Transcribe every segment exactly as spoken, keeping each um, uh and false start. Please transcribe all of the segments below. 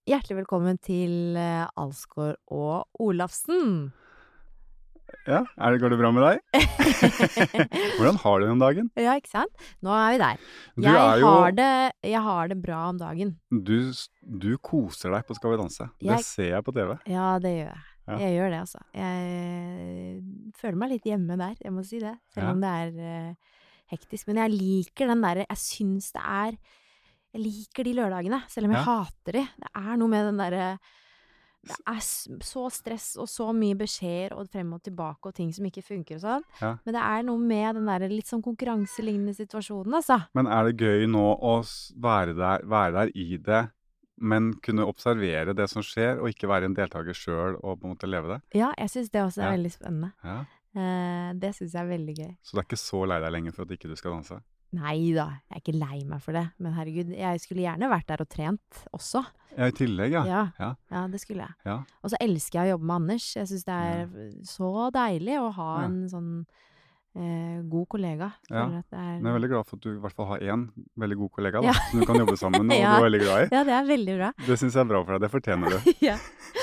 Hjertelig velkommen til eh, Alsgaard og Olafsen. Ja, er det, går det bra med deg? Hvordan har du det om dagen? Ja, ikke sant? Nå er vi der. Du Jeg, er jo, har det, jeg har det bra om dagen. du, s- du koser deg på Skal vi danse. Det Jeg- ser jeg på T V. Ja, det gjør jeg. Ja. Jeg gjør det, altså. Jeg føler meg litt hjemme der, jeg må si det. Selv Ja. om det er eh, hektisk. Men jeg liker den der, jeg syns det er, jeg liker de lørdagene, selv om jeg Ja. hater de. Det er noe med den der, det er s- så stress og så mye beskjeder og frem og tilbake og ting som ikke funker og sånn. Ja. Men det er noe med den der litt sånn konkurranselignende situasjonen, altså. Men er det gøy nå å s- være der, være der i det, men kunne observere det som skjer, og ikke være en deltaker selv og på en måte leve det? Ja, jeg syns det også er Ja. veldig spennende. Ja. Eh, det syns jeg er veldig gøy. Så du er ikke så lei deg lenger for at ikke du skal danse? Nei da, jeg er ikke lei meg for det. Men herregud, jeg skulle gjerne vært der og trent også. Ja, i tillegg, ja. Ja, Ja. ja det skulle jeg. Ja. Og så elsker jeg å jobbe med Anders. Jeg syns det er så deilig å ha Ja. en sånn eh, god kollega. Ja. Føler at det er, Men jeg er veldig glad for at du i hvert fall har en veldig god kollega da, Ja. som du kan jobbe sammen med, og Ja. du er veldig glad i. ja, det er veldig bra. Det synes jeg er bra for deg, det fortjener du. ja.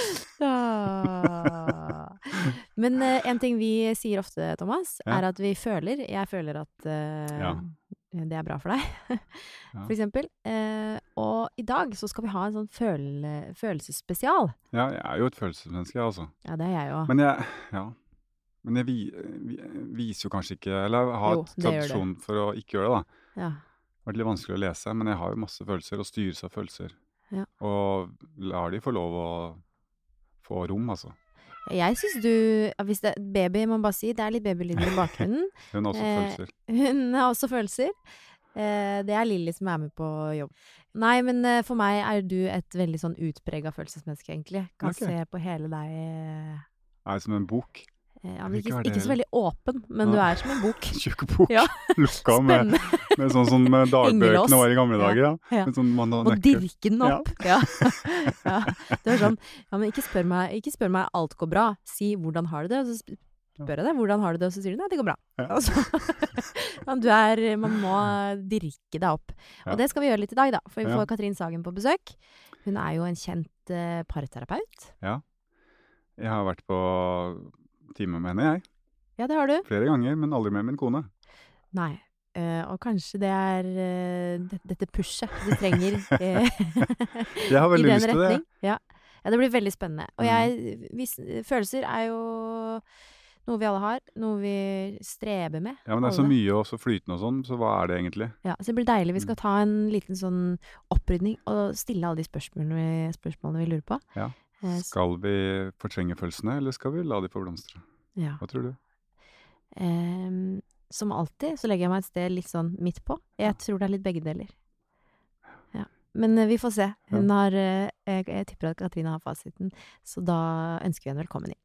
Ah. Men eh, en ting vi sier ofte, Thomas, Ja. er at vi føler. Jeg føler at eh, Ja. det er bra for deg, Ja. for eksempel. Eh, og i dag så skal vi ha en sånn føle, følelsesspesial. Ja, jeg er jo et følelsesmenneske, altså. Ja, det er jeg jo. Men jeg, ja. Men jeg vi, vi, viser jo kanskje ikke, eller jeg har Jo, et det gjør det. tradisjon for å ikke gjøre det da. Ja. Det har vært litt vanskelig å lese, men jeg har jo masse følelser og styres av følelser. Ja. Og lar de få lov å få rom, altså. Jeg syns du ja, hvis det, Baby, må man bare si, det er litt babylyder i bakgrunnen. Hun har også Eh, følelser. Hun har også følelser. Eh, det er Lilly som er med på jobb. Nei, men eh, for meg er du et veldig sånn utprega følelsesmenneske, egentlig. Kan Ok. se på hele deg eh, Er som en bok. ja, Jeg men vil ikke, ikke være ikke det så veldig åpen, men du Nei. er som en bok. Tjukk bok. Ja. Lukka med, Spennende. med sånn som dagbøkene Hengelås. var i gamle Ja. dager, ja. Ja. Med sånn man har Må nøkkel. dirke den Ja. opp. Ja. ja. Det er sånn, ja, men ikke spør meg, ikke spør meg alt går bra. Si hvordan har du det, og så sp- spør jeg deg hvordan har du det, og så sier du nei, det går bra. Ja. Altså, ja, du er, man må dirke deg opp. Ja. Og det skal vi gjøre litt i dag da, for vi Ja. får Katrin Sagen på besøk. Hun er jo en kjent eh, parterapeut. Ja. Jeg har vært på time med henne, jeg. Ja, det har du. Flere ganger, men aldri med min kone. Nei. Eh, og kanskje det er eh, det, dette pushet du trenger eh, Jeg har i veldig den lyst til det. retning. Ja. ja, det blir veldig spennende. Og Mm. jeg, hvis, følelser er jo noe vi alle har, noe vi streber med. Ja, men det er så alle. mye og så flytende og sånn, så hva er det egentlig? Ja, så det blir deilig. Vi Mm. skal ta en liten sånn opprydning og stille alle de spørsmålene vi, spørsmålene vi lurer på. Ja. Eh, s- Skal vi fortrenge følelsene, eller skal vi la de få blomstre? ja. Hva tror du? Ehm, som alltid så legger jeg meg et sted litt sånn midt på. Jeg tror det er litt begge deler. Ja. Men eh, vi får se. Hun har, eh, jeg, jeg tipper at Katrine har fasiten, så da ønsker vi henne velkommen inn.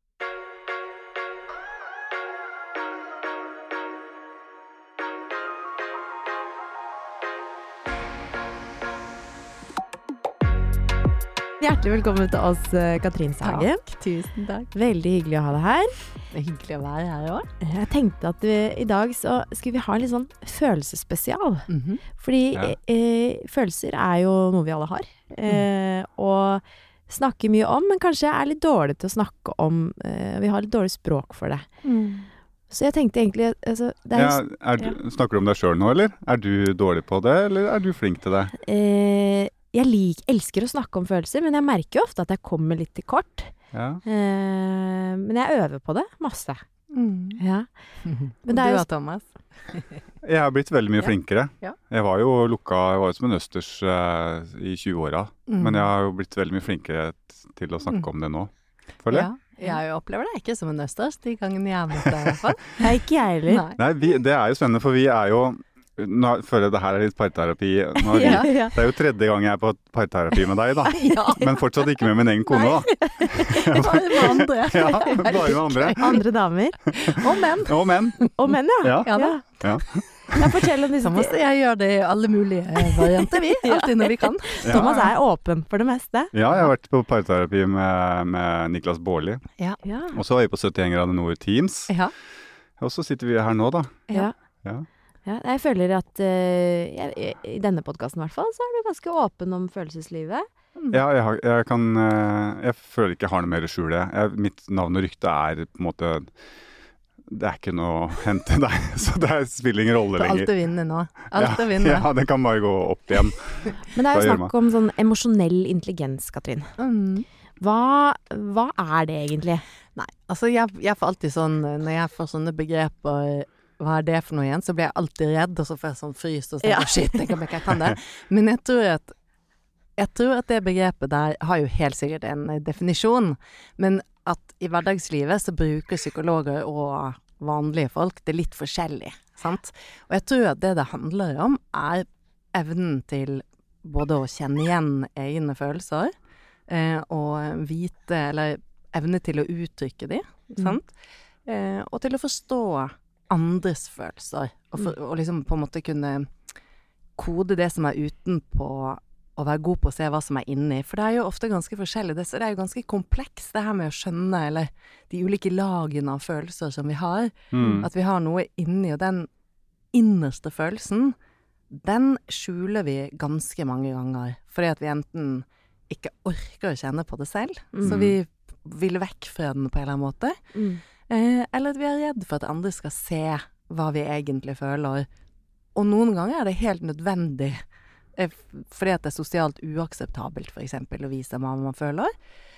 Hjertelig velkommen til oss, eh, Katrin Sagen. Tusen takk. Veldig hyggelig å ha deg her. Det er hyggelig å være her òg. Jeg tenkte at vi, i dag så skulle vi ha en litt sånn følelsesspesial. Fordi Ja. eh, følelser er jo noe vi alle har. Eh, og snakker mye om, men kanskje er litt dårlig til å snakke om. Eh, vi har litt dårlig språk for det. Så jeg tenkte egentlig altså, det er, Ja, er du, snakker du om deg selv nå, eller? Er du dårlig på det, eller er du flink til det? eh, Jeg lik, elsker å snakke om følelser, men jeg merker jo ofte at jeg kommer litt til kort. Ja. Eh, men jeg øver på det masse. Ja. Men det du er jo- da, Thomas? Jeg har blitt veldig mye Ja. flinkere. Ja. Jeg var jo lukka, jeg var jo som en østers eh, i tjue-åra, Mm. men jeg har jo blitt veldig mye flinkere t- til å snakke Mm. om det nå. Føler jeg? Ja, jeg opplever det ikke som en østers de gangene jeg har møtt deg, i hvert fall. Nei, ikke jeg heller. Nei. Nei, vi, det er jo spennende, for vi er jo nå føler jeg det her er litt parterapi. Nå er vi, Ja, ja. Det er jo tredje gang jeg er på parterapi med deg, da. Ja, Men fortsatt ikke med min egen kone, da. bare med andre. Ja, bare med andre. Andre damer. Og menn. Og menn. Og menn, ja. Ja. Ja da. Ja. Ja, fortell om disse Så måtte jeg gjøre det i alle mulige varianter, vi. Alltid når vi kan. Ja. Thomas er åpen for det meste. Ja, jeg har vært på parterapi med, med Niklas Baarli. Ja. Ja. Og så var vi på syttien grader nord Teams. Ja. Og så sitter vi her nå, da. Ja. Ja. Ja, jeg føler at eh, jeg, i denne podcasten i hvert fall, så er du ganske åpen om følelseslivet. Ja, jeg, har, jeg kan eh, Jeg føler ikke jeg har noe mer å skjule. Jeg, mitt navn og rykte er på en måte Det er ikke noe å hente der, så det spiller ingen rolle Det er lenger. alt å vinne nå. Alt å vinne. Ja, det kan bare gå opp igjen. Men det er jo Hva gjør snakk om sånn emosjonell intelligens, Katrin. Mm. Hva, hva er det egentlig? Nei, altså jeg, jeg får alltid sånn, når jeg får sånne begreper, hva er det for noe igjen, så blir jeg alltid redd, og så får jeg sånn frys, og så tenker jeg, shit, jeg kan ikke jeg kan det. Men jeg tror at, jeg tror at det begrepet der har jo helt sikkert en definisjon, men at i hverdagslivet så bruker psykologer og vanlige folk det litt forskjellig, sant? Og jeg tror at det det handler om er evnen til både å kjenne igjen egne følelser, eh, og vite, eller evne til å uttrykke de, sant? Eh, og til å forstå andres følelser, og, for, og liksom på en måte kunne kode det som er utenpå, og være god på å se hva som er inni. For det er jo ofte ganske forskjellig. Det, det er jo ganske komplekst det her med å skjønne, eller de ulike lagene av følelser som vi har. Mm. At vi har noe inni, og den innerste følelsen, den skjuler vi ganske mange ganger. Fordi at vi enten ikke orker å kjenne på det selv, Mm. så vi vil vekk fra den på en eller annen måte. Mm. Eh, eller at vi er redd for at andre skal se hva vi egentlig føler. Og noen ganger er det helt nødvendig, fordi at det er sosialt uakseptabelt for eksempel å vise hva man føler.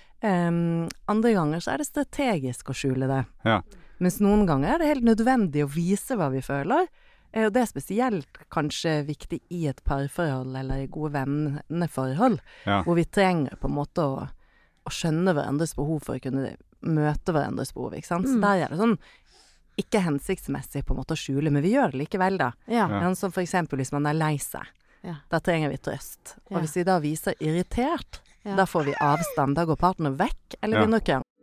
Um, andre ganger så er det strategisk å skjule det. Ja. Mens noen ganger er det helt nødvendig å vise hva vi føler. Eh, og det er spesielt kanskje viktig i et parforhold eller i gode venneforhold, Ja. hvor vi trenger på en måte å, å skjønne hverandres behov for å kunne møte hverandres behov, ikke sant? Så Mm. der er det sånn ikke hensiktsmessig på en måte å skjule, men vi gjør det likevel da. Ja. Ja. Ja, som for eksempel hvis man er lei seg. Ja. Da trenger vi trøst. Og Ja. hvis vi da viser irritert, Ja. da får vi avstand. Da går partner vekk, eller Ja. begynner å krangle.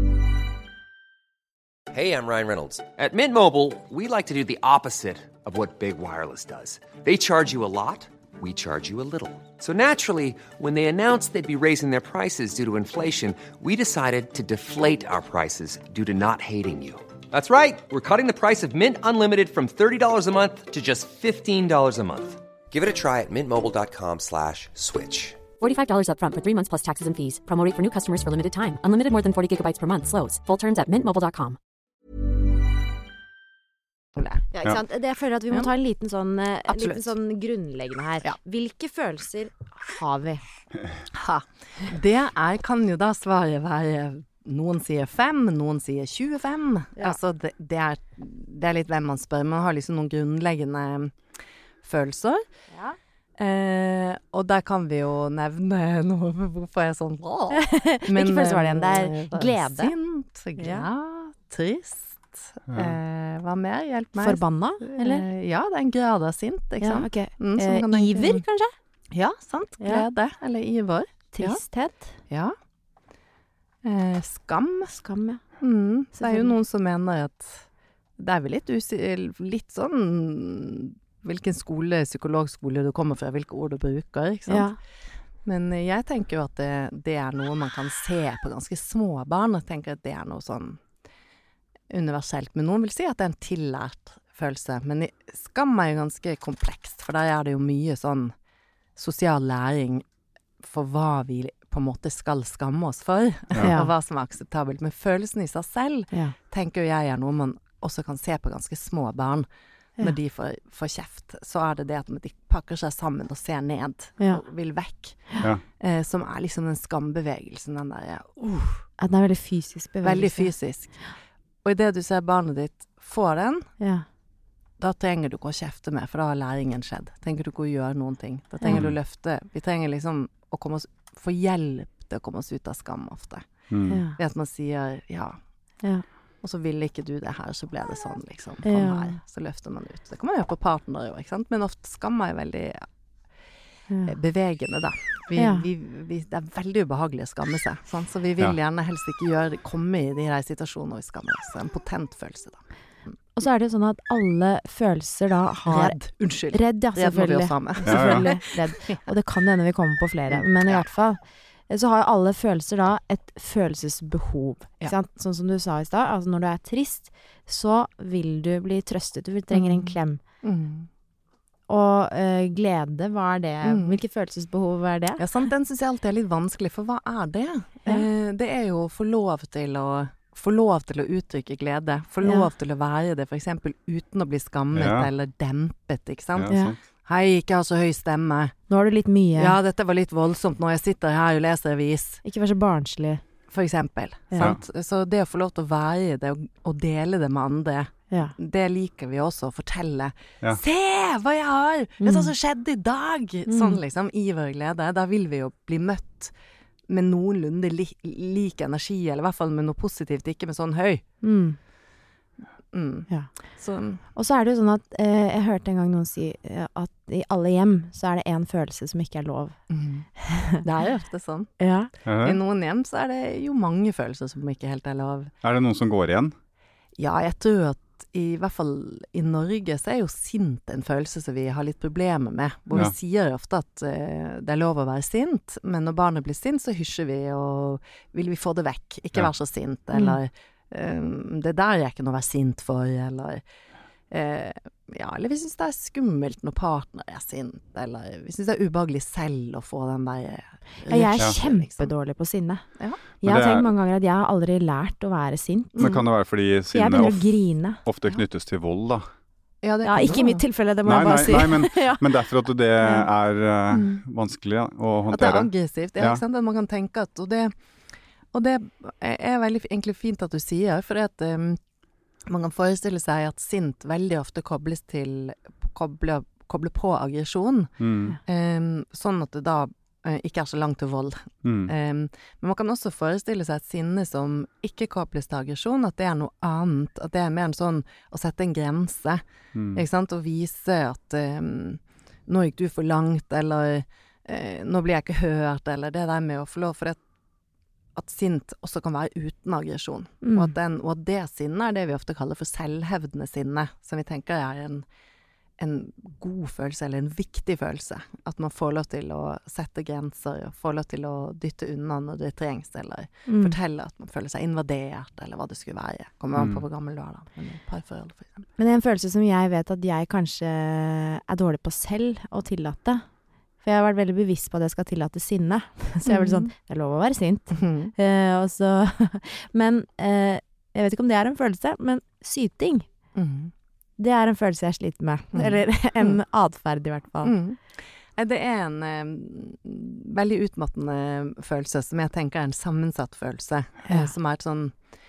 Hey, I'm Ryan Reynolds. At Mint Mobile, we like to do the opposite of what Big Wireless does. They charge you a lot, we charge you a little. So naturally, when they announced they'd be raising their prices due to inflation, we decided to deflate our prices due to not hating you. That's right. We're cutting the price of Mint Unlimited from thirty dollars a month to just fifteen dollars a month. Give it a try at mintmobile.com slash switch. forty-five dollars up front for three months plus taxes and fees. Promo rate for new customers for limited time. Unlimited more than forty gigabytes per month. Slows full terms at mint mobile dot com. Ja, ikke sant? Det jeg føler at vi må Ja. ta en liten sånn, eh, en Absolutt. liten sånn grunnleggende her. Ja. Hvilke følelser har vi? Ha. Det er, kan jo da svaret være, noen sier fem, noen sier tjuefem. Ja. Altså, det, det, er, det er litt hvem man spør. Man har liksom noen grunnleggende følelser. Ja. Eh, og der kan vi jo nevne noe, hvorfor jeg er sånn Hvilke følelser var det igjen? Det er eh, glede. Sint, glad, trist. Eh, hva mer? Hjelp meg. Forbanna, eller? Eh, ja, det er en grad av sint, ikke Ja, sant? ok. Mm, som Eh, kan tenke- iver, kanskje? Ja, sant. Ja. Glede, eller iver. Tristhet? Ja. Eh, skam. Skam, ja. Mm. Det er jo Selvfølgelig. noen som mener at det er vel litt, usi litt sånn hvilken skole, psykologskole du kommer fra, hvilke ord du bruker, ikke sant? Ja. Men eh, jeg tenker jo at det, det er noe man kan se på ganske små barn, og jeg tenker at det er noe sånn universelt. Men noen vil si at det er en tillært følelse. Men i- skam er jo ganske komplekst, for der er det jo mye sånn sosial læring for hva vi på en måte skal skamme oss for, Ja. og hva som er akseptabelt. Men følelsen i seg selv, Ja. tenker jo jeg er noe man også kan se på ganske små barn. Ja. Når de får, får kjeft, så er det det at de pakker seg sammen og ser ned, Ja. og vil vekk. Ja. Eh, som er liksom den skambevegelsen, den der, uh, At det er veldig fysisk bevegelse. veldig fysisk. Og i det du ser barnet ditt få den, Ja. da trenger du ikke å kjefte med, for da har læringen skjedd. Trenger du ikke å gjøre noen ting. Da trenger Ja. du å løfte. Vi trenger liksom å komme oss, få hjelp til å komme oss ut av skam ofte. Mm. Ja. Ved at man sier, ja, Ja. og så ville ikke du det her, så ble det sånn, liksom. Kom Ja. her. Så løfter man ut. Det kan man gjøre på partner jo, ikke sant? Men ofte skam er jo veldig Ja. bevegende, da. Vi, Ja. vi, vi, det er veldig ubehagelig å skamme seg, sant? Så vi vil Ja. gjerne helst ikke gjøre, komme i de der situasjonene hvor vi skammer oss. En potent følelse, da. Og så er det jo sånn at alle følelser da har Redd. Unnskyld. Redd, ja, Redd må vi selvfølgelig. også ha med. Ja, ja. Selvfølgelig. Redd. Og det kan hende vi kommer på flere. Men i hvert fall så har jo alle følelser da et følelsesbehov. Ja. Ikke sant? Sånn som du sa i stad. Altså når du er trist, så vil du bli trøstet. Du trenger en Mm. klem. Mm. Og uh, glede, hva er det? Mm. Hvilke følelsesbehov er det? Ja, sant, den synes jeg alltid er litt vanskelig, for hva er det? Ja. Eh, det er jo å få lov til å få lov til å uttrykke glede, få Ja. lov til å være det, for eksempel uten å bli skammet Ja. eller dempet, ikke sant? Ja, Ja. sant. Hei, ikke ha så høy stemme. Nå har du litt mye. Ja, dette var litt voldsomt når jeg sitter her og leser avis, Ikke vær så barnslig. for eksempel. Ja. Sant? Så det å få lov til å være det og, og dele det med andre, Ja. det liker vi også å fortelle. Ja. Se hva jeg har! Vet du hva som skjedde i dag? Mm. Sånn liksom, i vår glede. Da vil vi jo bli møtt med noenlunde li lik energi, eller i hvert fall med noe positivt, ikke med sånn høy. Mm. Mm. Ja. Så, Og så er det jo sånn at eh, jeg hørte en gang noen si eh, at i alle hjem så er det en følelse som ikke er lov. mm. Det er jo ofte sånn. Ja. Ja. I noen hjem så er det jo mange følelser som ikke helt er lov. Er det noen som går igjen? Ja, jeg tror at i hvert fall i Norge så er jo sint en følelse som vi har litt problemer med. Hvor Ja. vi sier ofte at uh, det er lov å være sint, men når barnet blir sint så hysjer vi og vil vi få det vekk. Ikke Ja. vær så sint, eller um, det der er ikke noe å være sint for, eller uh, ja, eller vi synes det er skummelt når partner er sint, eller vi synes det er ubehagelig selv å få den der Ja, jeg er Ja. kjempedårlig på sinne. Ja. Jeg har det er- tenkt mange ganger at jeg har aldri lært å være sint. Men kan det være fordi Så jeg sinne begynner of å grine. ofte knyttes til vold, da? Ja, det Ja, kan ikke i være. mitt tilfelle, det må Nei, jeg bare nei, si. nei, men, Ja. men derfor at det Ja. er eh, Mm. vanskelig ja, å At det er håndtere. aggressivt, ja, Ja. ikke sant? At man kan tenke at, og det, og det er veldig f- egentlig fint at du sier, for at um, man kan forestille seg at sint veldig ofte kobles til, koble, koble på aggresjon, Mm, um, sånn at det da uh, ikke er så langt til vold. mm, Um, men man kan også forestille seg et sinne som ikke kobles til aggresjon, at det er noe annet, at det er mer en sånn å sette en grense, mm. ikke sant? Og vise at um, nå gikk du for langt, eller eh, nå blir jeg ikke hørt, eller det der med å få lov, for at, at sint også kan være uten aggresjon. Mm. Og, at den, og at det sinnet er det vi ofte kaller for selvhevdende sinne, som vi tenker er en, en god følelse, eller en viktig følelse. At man får lov til å sette grenser, og får lov til å dytte unna når det trengs, eller Mm. fortelle at man føler seg invadert, eller hva det skulle være. Kommer an på Mm. hvor gammel du er da, men parforhold for eksempel. Men det er en følelse som jeg vet at jeg kanskje er dårlig på selv å tillate. For jeg har vært veldig bevisst på at jeg skal tillate sinne. Så jeg er veldig sånn, det er lov å være sint. Eh, og så, men eh, jeg vet ikke om det er en følelse, men syting, Mhm. det er en følelse jeg sliter med. Mm. Eller en atferd i hvert fall. Mm. Nei, det er en eh, veldig utmattende følelse, som jeg tenker er en sammensatt følelse, Ja. eh, som er et sånn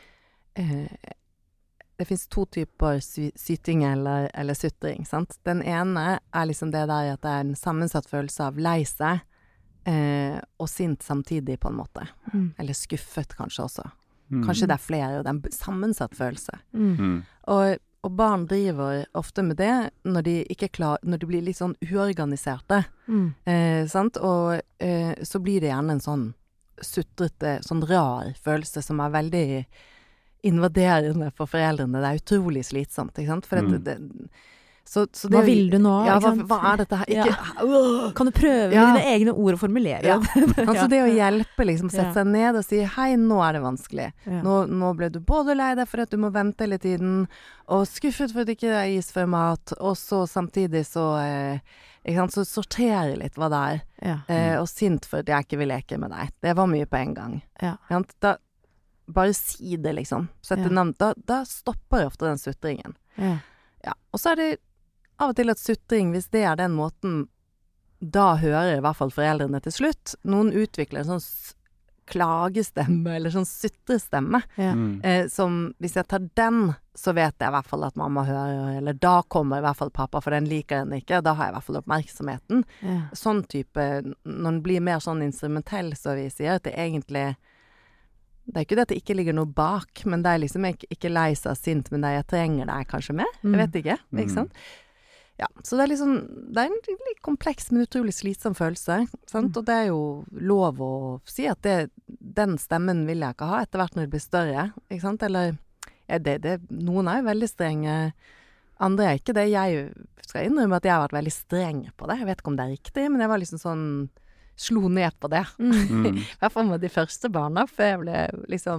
eh, det finnes to typer sy syting eller, eller sutring, sant? Den ene er liksom det der at det er en sammensatt følelse av lei seg eh, og sint samtidig på en måte. Mm. Eller skuffet kanskje også. Mm. Kanskje det er flere, og det er en b- sammensatt følelse. Mm. Mm. Og, og barn driver ofte med det når de, ikke klar, når de blir litt sånn uorganiserte. Mm. Eh, sant? Og eh, så blir det gjerne en sånn sutrete, sånn rar følelse som er veldig invaderende for foreldrene. Det er utrolig slitsomt, ikke sant? For Mm. at det, det, så, så det, Hva vil du nå? Ja, ikke hva, sant? hva er dette her? Ikke, Ja. øh! Kan du prøve Ja. med dine egne ord å formulere? Ja. Altså det å hjelpe, liksom, Ja. sette seg ned og si, hei, nå er det vanskelig. Ja. Nå, nå ble du både lei deg for at du må vente hele tiden, og skuffet for at det ikke er is før mat, og så samtidig så, eh, ikke sant, så sortere litt hva det er, Ja. eh, og sint for at jeg ikke vil leke med deg. Det var mye på en gang. Ja. Ikke sant? Da, bare si det, liksom. Sette Ja. navn. Da, da stopper ofte den sutringen. Ja. Ja. Og så er det av og til at sutring, hvis det er den måten, da hører i hvert fall foreldrene til slutt. Noen utvikler en sånn s- klagestemme, eller sånn sutrestemme, Ja. Mm. eh, som hvis jeg tar den, så vet jeg i hvert fall at mamma hører, eller da kommer i hvert fall pappa, for den liker den ikke, da har jeg i hvert fall oppmerksomheten. Ja. Sånn type, når den blir mer sånn instrumentell, så vi sier at det egentlig, det er ikke det at det ikke ligger noe bak, men det er liksom ikke, ikke lei seg sint, men det er jeg trenger deg kanskje mer, jeg Mm. vet ikke, ikke Mm. sant? Ja, så det er liksom, det er en litt kompleks, men utrolig slitsom følelse, sant? Mm. Og det er jo lov å si at det, den stemmen vil jeg ikke ha etter hvert når det blir større, ikke sant? Eller, ja, det, det, noen er jo veldig strenge, andre er ikke det. Jeg skal innrømme at jeg har vært veldig streng på det, jeg vet ikke om det er riktig, men jeg var liksom sånn, slo ned på det. Mm. Mm. I hvert fall med de første barna, for jeg ble liksom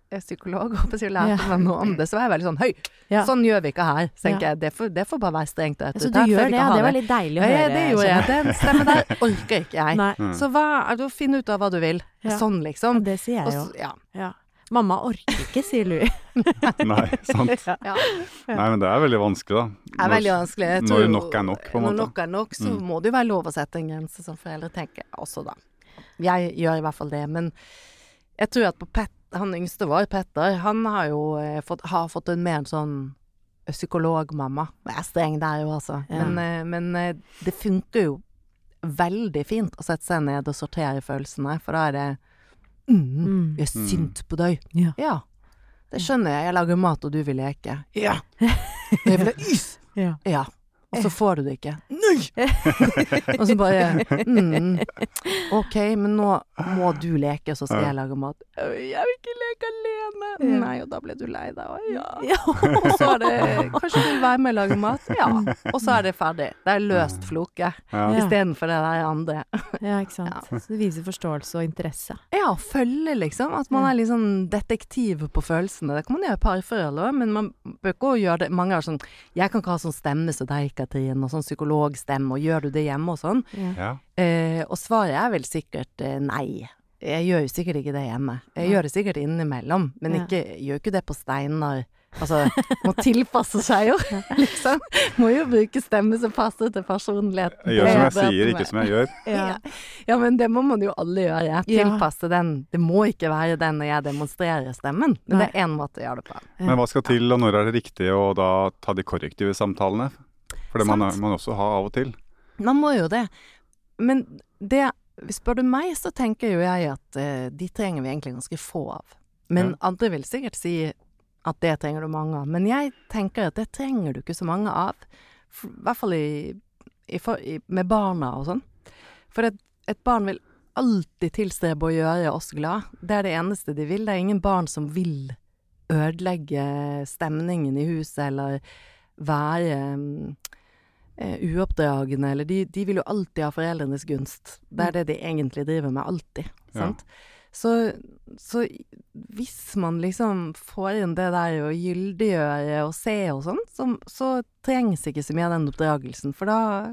psykolog, og så lærte Ja. meg noe om det, så var jeg veldig sånn, høy, Ja. sånn gjør vi ikke her. Så tenker Ja. jeg, det får, det får bare være strengt. og Så du autoritært, for jeg gjør vil det, ikke ja. ha Det var litt deilig å Ja, høre. ja, det gjorde jeg. Den stemmen der orker ikke jeg. Nei, Mm. Så hva, du finner ut av hva du vil. Ja. Sånn liksom. det sier Og jeg jo. så- ja. Ja. Mamma orker ikke, sier Louis. Nei, sant. Ja. Nei, men det er veldig vanskelig, da. Det er veldig vanskelig. Jeg Når tror- nok er nok, på en Når måte. nok er nok, så Mm. må det jo være lov å sette en grense som foreldre tenker også da. Jeg gjør i hvert fall det, men jeg tror at på Pet, han yngste vår, Petter, han har jo eh, fått, har fått en mer sånn psykologmamma. Jeg er streng der jo, altså. Ja. Men, eh, men eh, det funker jo veldig fint å sette seg ned og sortere følelsene, for da er det mm, Mm. jeg er sint på deg. Ja. Ja. Det skjønner jeg. Jeg lager mat, og du vil leke. Ja. Jeg vil ha is. Ja. Ja. Og så får du det ikke. Nei! Og så bare mm, OK, men nå må du leke, så skal Ja. jeg lage mat. «Øh, Jeg vil ikke leke alene. Ja. Nei, og da ble du lei deg. Å, ja. Ja. Og så er det Kanskje du vil være med og lage mat? Ja. Og så er det ferdig. Det er løst floke. Ja. Ja. Istedenfor det der andre. Ja, ikke sant. Så det viser forståelse og interesse. Ja, følge liksom. At man er litt sånn detektiv på følelsene. Det kan man gjøre i parforhold òg, men man bør ikke også gjøre det. Mange har sånn Jeg kan ikke ha sånn stemme som deg, Katrin, og sånn psykologstemme, og gjør du det hjemme og sånn? Ja. Ja. Eh, og svaret er vel sikkert eh, nei. Jeg gjør jo sikkert ikke det hjemme. Jeg Ja. gjør det sikkert innimellom, men Ja. ikke, jeg gjør ikke det på Steinar. Altså, må tilpasse seg jo, liksom. Må jo bruke stemme som passer til personligheten. Jeg gjør som jeg Det er sier, det ikke som jeg gjør. Ja. Ja, men det må man jo alle gjøre. Ja. Tilpasse den. Det må ikke være den når jeg demonstrerer stemmen. Men det er én måte å gjøre det på. Men hva skal til, og når er det riktig å da ta de korrektive samtalene? For det må Sant. man også ha av og til. Man må jo det. Men det, spør du meg, så tenker jo jeg at eh, de trenger vi egentlig ganske få av. Men Ja. andre vil sikkert si at det trenger du mange av. Men jeg tenker at det trenger du ikke så mange av. For, I hvert fall i, i, for, i, med barna og sånn. For et, et barn vil alltid tilstrebe å gjøre oss glad. Det er det eneste de vil. Det er ingen barn som vil ødelegge stemningen i huset, eller være mm, eh, uoppdragende, eller de, de vil jo alltid ha foreldrenes gunst. Det er det de egentlig driver med, alltid. Ja. Sant? Så, så hvis man liksom får inn det der å gyldiggjøre og se og sånn, så, så trengs ikke så mye av den oppdragelsen, for da,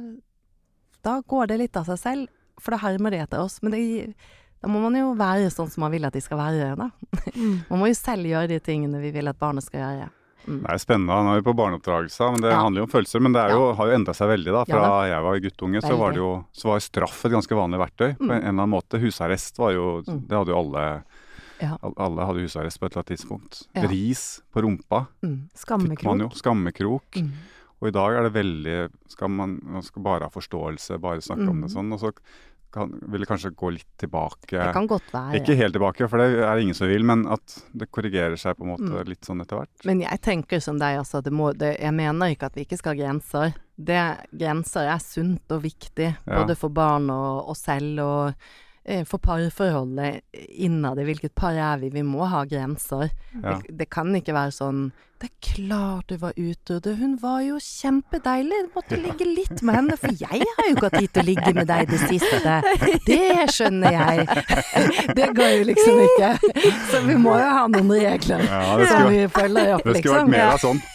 da går det litt av seg selv, for da hermer de etter oss. Men det, da må man jo være sånn som man vil at de skal være, da. Mm. Man må jo selv gjøre de tingene vi vil at barnet skal gjøre. Mm. Det er spennende. Han er jo på barneoppdragelse, men det Ja. handler jo om følelser. Men det er jo, har jo endret seg veldig da. Fra Ja, jeg var guttunge, så var det jo så var straff et ganske vanlig verktøy. På en eller annen måte. Husarrest var jo Mm. Det hadde jo alle. Ja. Al- Alle hadde husarrest på et eller annet tidspunkt. Ja. Ris på rumpa Mm. fikk man jo. Skammekrok. Skammekrok. Mm. Og i dag er det veldig skal man, man skal bare ha forståelse, bare snakke om Mm. det sånn. Og så kan, vil det kanskje gå litt tilbake. Det kan godt være. Ikke helt tilbake, for det er ingen som vil, men at det korrigerer seg på en måte Mm. litt sånn etter hvert. Men jeg tenker som deg, altså. Det må, det, jeg mener ikke at vi ikke skal ha grenser. Det, grenser er sunt og viktig, Ja. både for barn og oss selv, og eh, for parforholdet innad i hvilket par er vi. Vi må ha grenser. Ja. Det, det kan ikke være sånn Det er klart du var ute, og det, hun var jo kjempedeilig. Du måtte ligge litt med henne, for jeg har jo ikke hatt tid til å ligge med deg det siste. Det skjønner jeg. Det går jo liksom ikke. Så vi må jo ha noen regler Ja, det som skulle, vi følger opp, det skulle liksom. vært mer av sånn.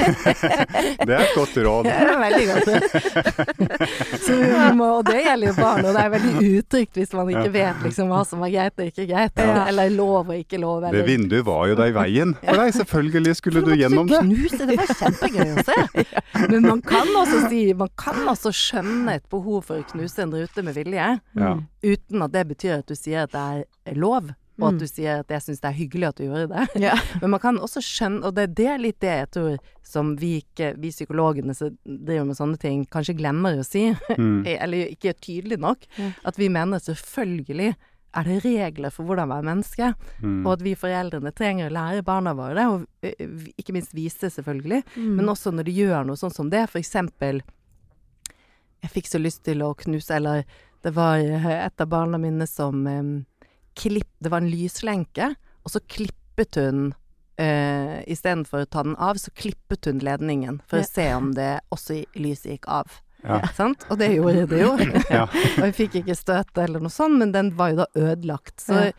Det er et godt råd. Det er veldig godt. Så vi må, og det gjelder jo barn, og det er veldig utrygt hvis man ikke vet liksom hva som er greit og ikke greit, Ja. eller lov og ikke lov. Det Eller. vinduet var jo der i veien for deg. Selvfølgelig skulle du gjennom det. Knuse, det var kjempegøy å se. Men man kan også si, man kan også skjønne et behov for å knuse en rute med vilje, Ja. uten at det betyr at du sier at det er lov, og at Mm. du sier at jeg synes det er hyggelig at du gjorde det. Ja. Men man kan også skjønne, og det, det er litt det jeg tror som vi, ikke, vi psykologene som driver med sånne ting, kanskje glemmer å si, Mm. eller ikke er tydelig nok, Ja. at vi mener selvfølgelig er det regler for hvordan være menneske, Mm. og at vi foreldrene trenger å lære barna våre det, og eh, ikke minst vise selvfølgelig, Mm. men også når de gjør noe sånn som det, for eksempel, jeg fikk så lyst til å knuse, eller det var eh, et av barna mine som eh, klipp, det var en lyslenke, og så klippet hun, eh, i stedet for å ta den av, så klippet hun ledningen, for Ja. å se om det også lyset gikk av. Ja. Sant? Og det gjorde det jo. Ja. Og jeg fikk ikke støte eller noe sånt, men den var jo da ødelagt. Så, Ja.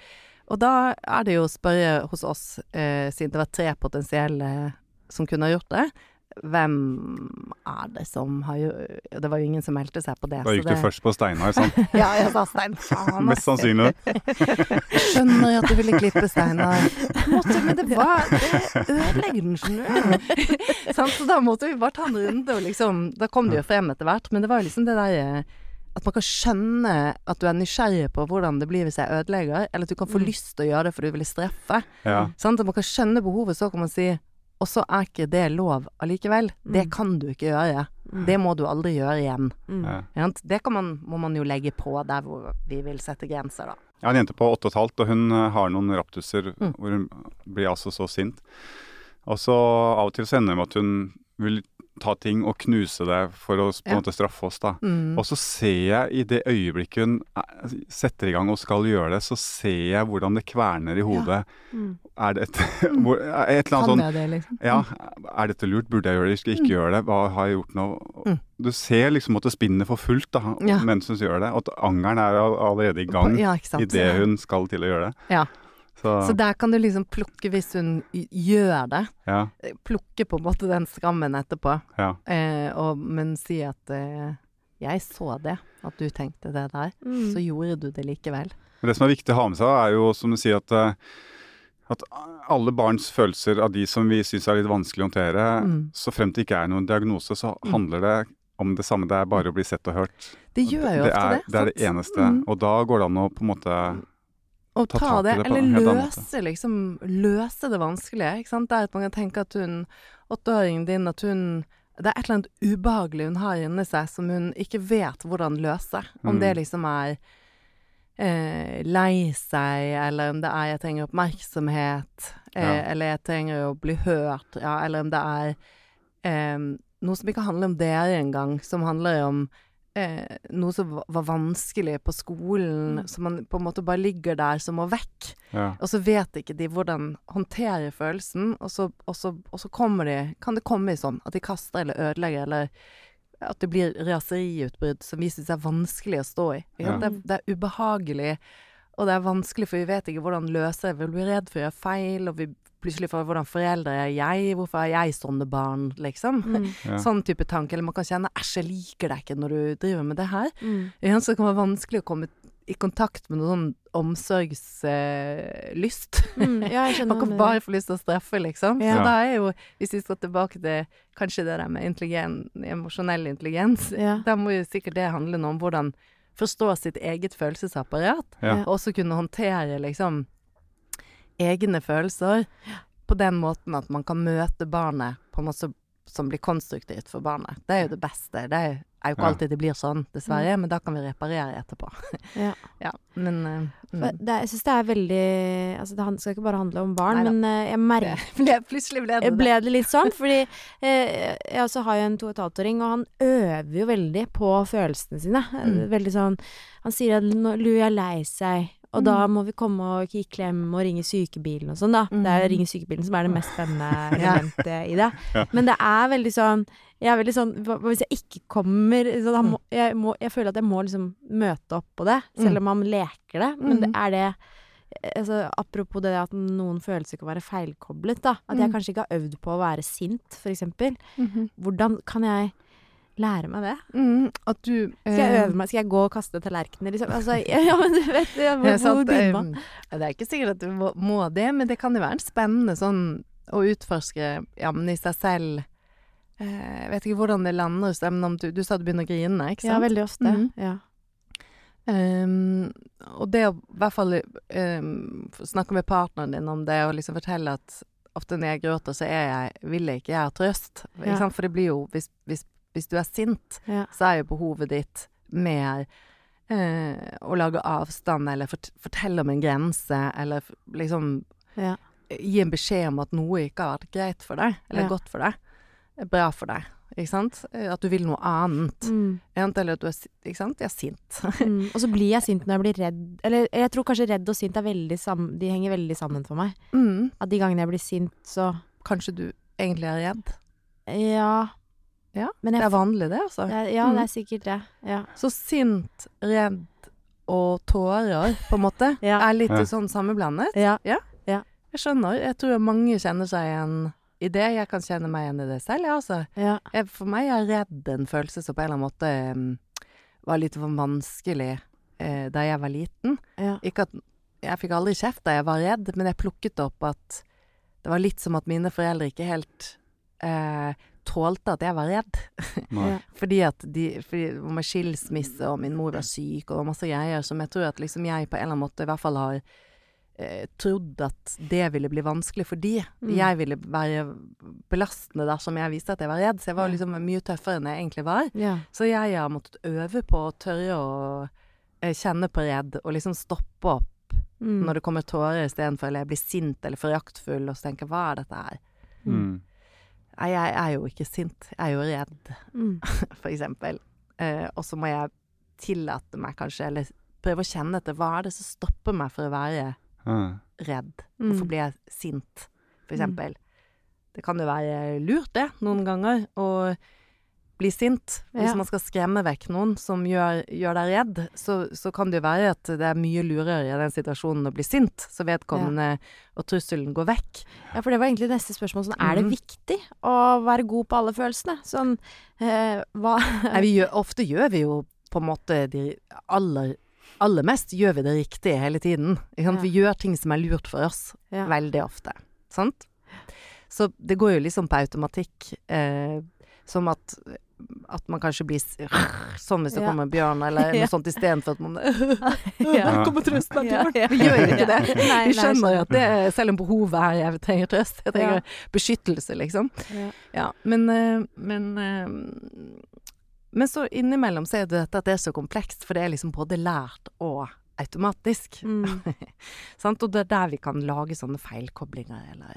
Og da er det jo å spørre hos oss, eh, siden det var tre potensielle som kunne ha gjort det, hvem er det som har gjort... Det var jo ingen som meldte seg på det. Da gikk det... du først på Steinar, sant? Ja, jeg sa Stein. Faen, Mest sannsynlig. Jeg skjønner at du ville klippe Steinar. Måtte, men det var... Det ødelegger den, skjønner du. Så da måtte vi bare ta en runde, og liksom... Da kom det jo frem etter hvert, men det var jo liksom det der... At man kan skjønne at du er nysgjerrig på hvordan det blir hvis jeg ødelegger, eller at du kan få mm. lyst til å gjøre det for du vil streffe. Ja. Sånn, at man kan skjønne behovet, så kan man si... Og så er ikke det lov allikevel. Mm. Det kan du ikke gjøre. Mm. Det må du aldri gjøre igjen. Mm. Ja. Det kan man, må man jo legge på der hvor vi vil sette grenser da. Jeg har en jente på åtte og et halvt, og hun har noen raptuser mm. hvor hun blir altså så sint. Og så av og til så ender det med at hun vil ta ting og knuse det for å på en ja. måte straffe oss da. Mm. Og så ser jeg i det øyeblikket hun setter i gang og skal gjøre det, så ser jeg hvordan det kverner i hodet. Ja. Mm. Er det et, hvor, et eller annet sånn, det, liksom? Ja, er dette lurt? Burde jeg gjøre det? Skal jeg ikke mm. gjøre det? Hva har jeg gjort nå? Mm. Du ser liksom at det spinner for fullt da, ja. mens hun gjør det, og at angeren er allerede i gang ja, i det hun skal til å gjøre det. Ja. Så. så der kan du liksom plukke hvis hun gjør det. Ja. Plukke på en måte den skammen etterpå. Ja. Eh, og, men si at eh, jeg så det, at du tenkte det der. Mm. Så gjorde du det likevel. Men det som er viktig å ha med seg er jo, som du sier, at, at alle barns følelser av de som vi synes er litt vanskelig å håndtere, mm. så frem til ikke er noen diagnose, så mm. handler det om det samme. Det er bare å bli sett og hørt. Det gjør jo det ofte er, det. Det er det eneste. Mm. Og da går det an å på en måte... Og ta, ta det, det eller løse, liksom, løse det vanskelige, ikke sant? Det er at man kan tenke at hun, åtteåringen din, at hun, det er et eller annet ubehagelig hun har inni seg, som hun ikke vet hvordan løse. Om mm. det liksom er eh, lei seg, eller om det er jeg trenger oppmerksomhet, eh, ja. eller jeg trenger å bli hørt, ja, eller om det er eh, noe som ikke handler om dere engang, som handler om Eh, noe som var vanskelig på skolen, mm. som man på en måte bare ligger der som må vekk. Ja. Og så vet ikke de hvordan håndtere følelsen, og så, og så, og så kommer de, kan det komme i sånn, at de kaster eller ødelegger, eller at det blir raseriutbrudd som vi synes er vanskelig å stå i. Ja. Det, det er ubehagelig, og det er vanskelig, for vi vet ikke hvordan løse det. Vi blir redd for å gjøre feil, og vi plutselig for hvordan foreldre er jeg, hvorfor er jeg sånne barn, liksom. Mm. Ja. Sånn type tanke, eller man kan kjenne, æsj, jeg liker deg ikke når du driver med det her. Mm. Ja, så det kan være vanskelig å komme i kontakt med noen sånn omsorgslyst. Eh, mm, ja, jeg skjønner. Man kan bare få lyst til å straffe, liksom. Ja. Så da er jo, hvis vi skal tilbake til kanskje det der med intelligens, emosjonell intelligens, ja. da må jo sikkert det handle noe om hvordan forstå sitt eget følelsesapparat, ja. og også kunne håndtere, liksom, egne følelser på den måten at man kan møte barnet på en måte som blir konstruktivt for barnet. Det er jo det beste. Det er, er jo ikke alltid det blir sånn, dessverre, mm. men da kan vi reparere etterpå. Ja. ja men uh, mm. det, jeg synes det er veldig, altså det skal ikke bare handle om barn, Neida. men uh, jeg merker, ble, plutselig ble det, ble det litt sånn, fordi uh, jeg også har jo en to og et halvt åring, og han øver jo veldig på følelsene sine. Mm. Veldig sånn, han sier at nå lurer jeg lei seg, og mm. da må vi komme og gi klem og ringe sykebilen og sånn da. Mm. Det er ringe sykebilen som er det mest spennende elementet i det. Ja. Men det er veldig sånn, jeg er veldig sånn, hvis jeg ikke kommer, så da må, jeg, må, jeg føler at jeg må liksom møte opp på det, selv om man leker det. Men det er det, altså, apropos det at noen følelser kan være feilkoblet da, at jeg kanskje ikke har øvd på å være sint, for eksempel. Mm-hmm. Hvordan kan jeg lære meg det? Mm, at du Skal jeg øve meg? Skal jeg gå og kaste tallerkener? Liksom? Altså, ja, men du vet ja, hvor, hvor begynner man? Det er ikke sikkert at du må, må det, men det kan jo være en spennende sånn å utforske ja, men i seg selv. Eh, jeg vet ikke hvordan det lander, men om du, du sa du begynner å grine, ikke sant? Ja, veldig ofte. Mm. Ja. Um, og det å i hvert fall um, snakke med partneren din om det, og liksom fortelle at ofte når jeg gråter, så er jeg, vil jeg ikke jeg ha trøst. Ikke sant? For det blir jo, hvis, hvis Hvis du er sint, ja. så er jo behovet ditt mer eh, å lage avstand, eller fort, fortelle om en grense, eller liksom ja. gi en beskjed om at noe ikke har vært greit for deg, eller ja. godt for deg, bra for deg, ikke sant? At du vil noe annet. Mm. Eller at du er, ikke sant? Jeg er sint. mm. Og så blir jeg sint når jeg blir redd, eller jeg tror kanskje redd og sint er veldig sam- de henger veldig sammen for meg. Mm. At de gangene jeg blir sint, så... Kanskje du egentlig er redd? Ja, Ja, men det er vanlig det, altså. Det er, ja, mm. det er sikkert det. Ja. Så sint, redd og tårer, på en måte, Ja. er litt Ja. sånn sammenblandet. Ja. Jeg skjønner. Jeg tror mange kjenner seg igjen i det. Jeg kan kjenne meg igjen i det selv, ja, altså. Ja. Jeg, for meg er redd en følelse som på en eller annen måte um, var litt for vanskelig eh, da jeg var liten. Ja. Ikke at jeg fikk aldri kjeft da jeg var redd, men jeg plukket opp at det var litt som at mine foreldre ikke helt eh, tålte at jeg var redd. Nei. Ja. Fordi at de, fordi det var med skilsmisse, og min mor var syk, og masse greier som jeg tror at liksom jeg på en eller annen måte i hvert fall har eh, trodd at det ville bli vanskelig for de. Mm. Jeg ville være belastende dersom jeg visste at jeg var redd, så jeg var Ja. liksom mye tøffere enn jeg egentlig var. Ja. Så jeg har måttet øve på å tørre å eh, kjenne på redd, og liksom stoppe opp Mm. når det kommer tårer i stedet for, eller jeg blir sint eller foraktfull, og så tenker jeg, hva er dette her? Mm. Nei, jeg er jo ikke sint, jeg er jo redd, Mm. for eksempel. Eh, og så må jeg tillate meg kanskje, eller prøve å kjenne etter, hva er det som stopper meg for å være Ja. redd? Mm. Hvorfor blir jeg sint, for eksempel? Det kan jo være lurt det, noen ganger, å bli sint. Hvis Ja. man skal skremme vekk noen som gjør, gjør deg redd, så, så kan det jo være at det er mye lurere i den situasjonen å bli sint, så vedkommende og trusselen går vekk. Ja, for det var egentlig neste spørsmål. Sånn, er det Mhm. viktig å være god på alle følelsene? Sånn, eh, hva Nei, vi gjør, ofte gjør vi jo på en måte de aller, aller mest gjør vi det riktige hele tiden. Ikke sant? Ja. Vi gjør ting som er lurt for oss, Ja. veldig ofte. Sant? Så det går jo liksom på automatikk, eh, som at, at man kanskje blir s- sånn hvis det Ja. kommer en bjørn, eller noe Ja. sånt, i stedet for at man Ja. kommer trøsten av Ja, bjørn. ja. Vi gjør jo ikke det. Nei, Vi nei, skjønner jo at det, selv om behovet er jeg trenger trøst, jeg trenger Ja. beskyttelse, liksom. Ja. Ja, men, eh, men, eh, men så innimellom så er det dette at det er så komplekst, for det er liksom både lært og automatisk. Mm. Sant? Og det er der vi kan lage sånne feilkoblinger, eller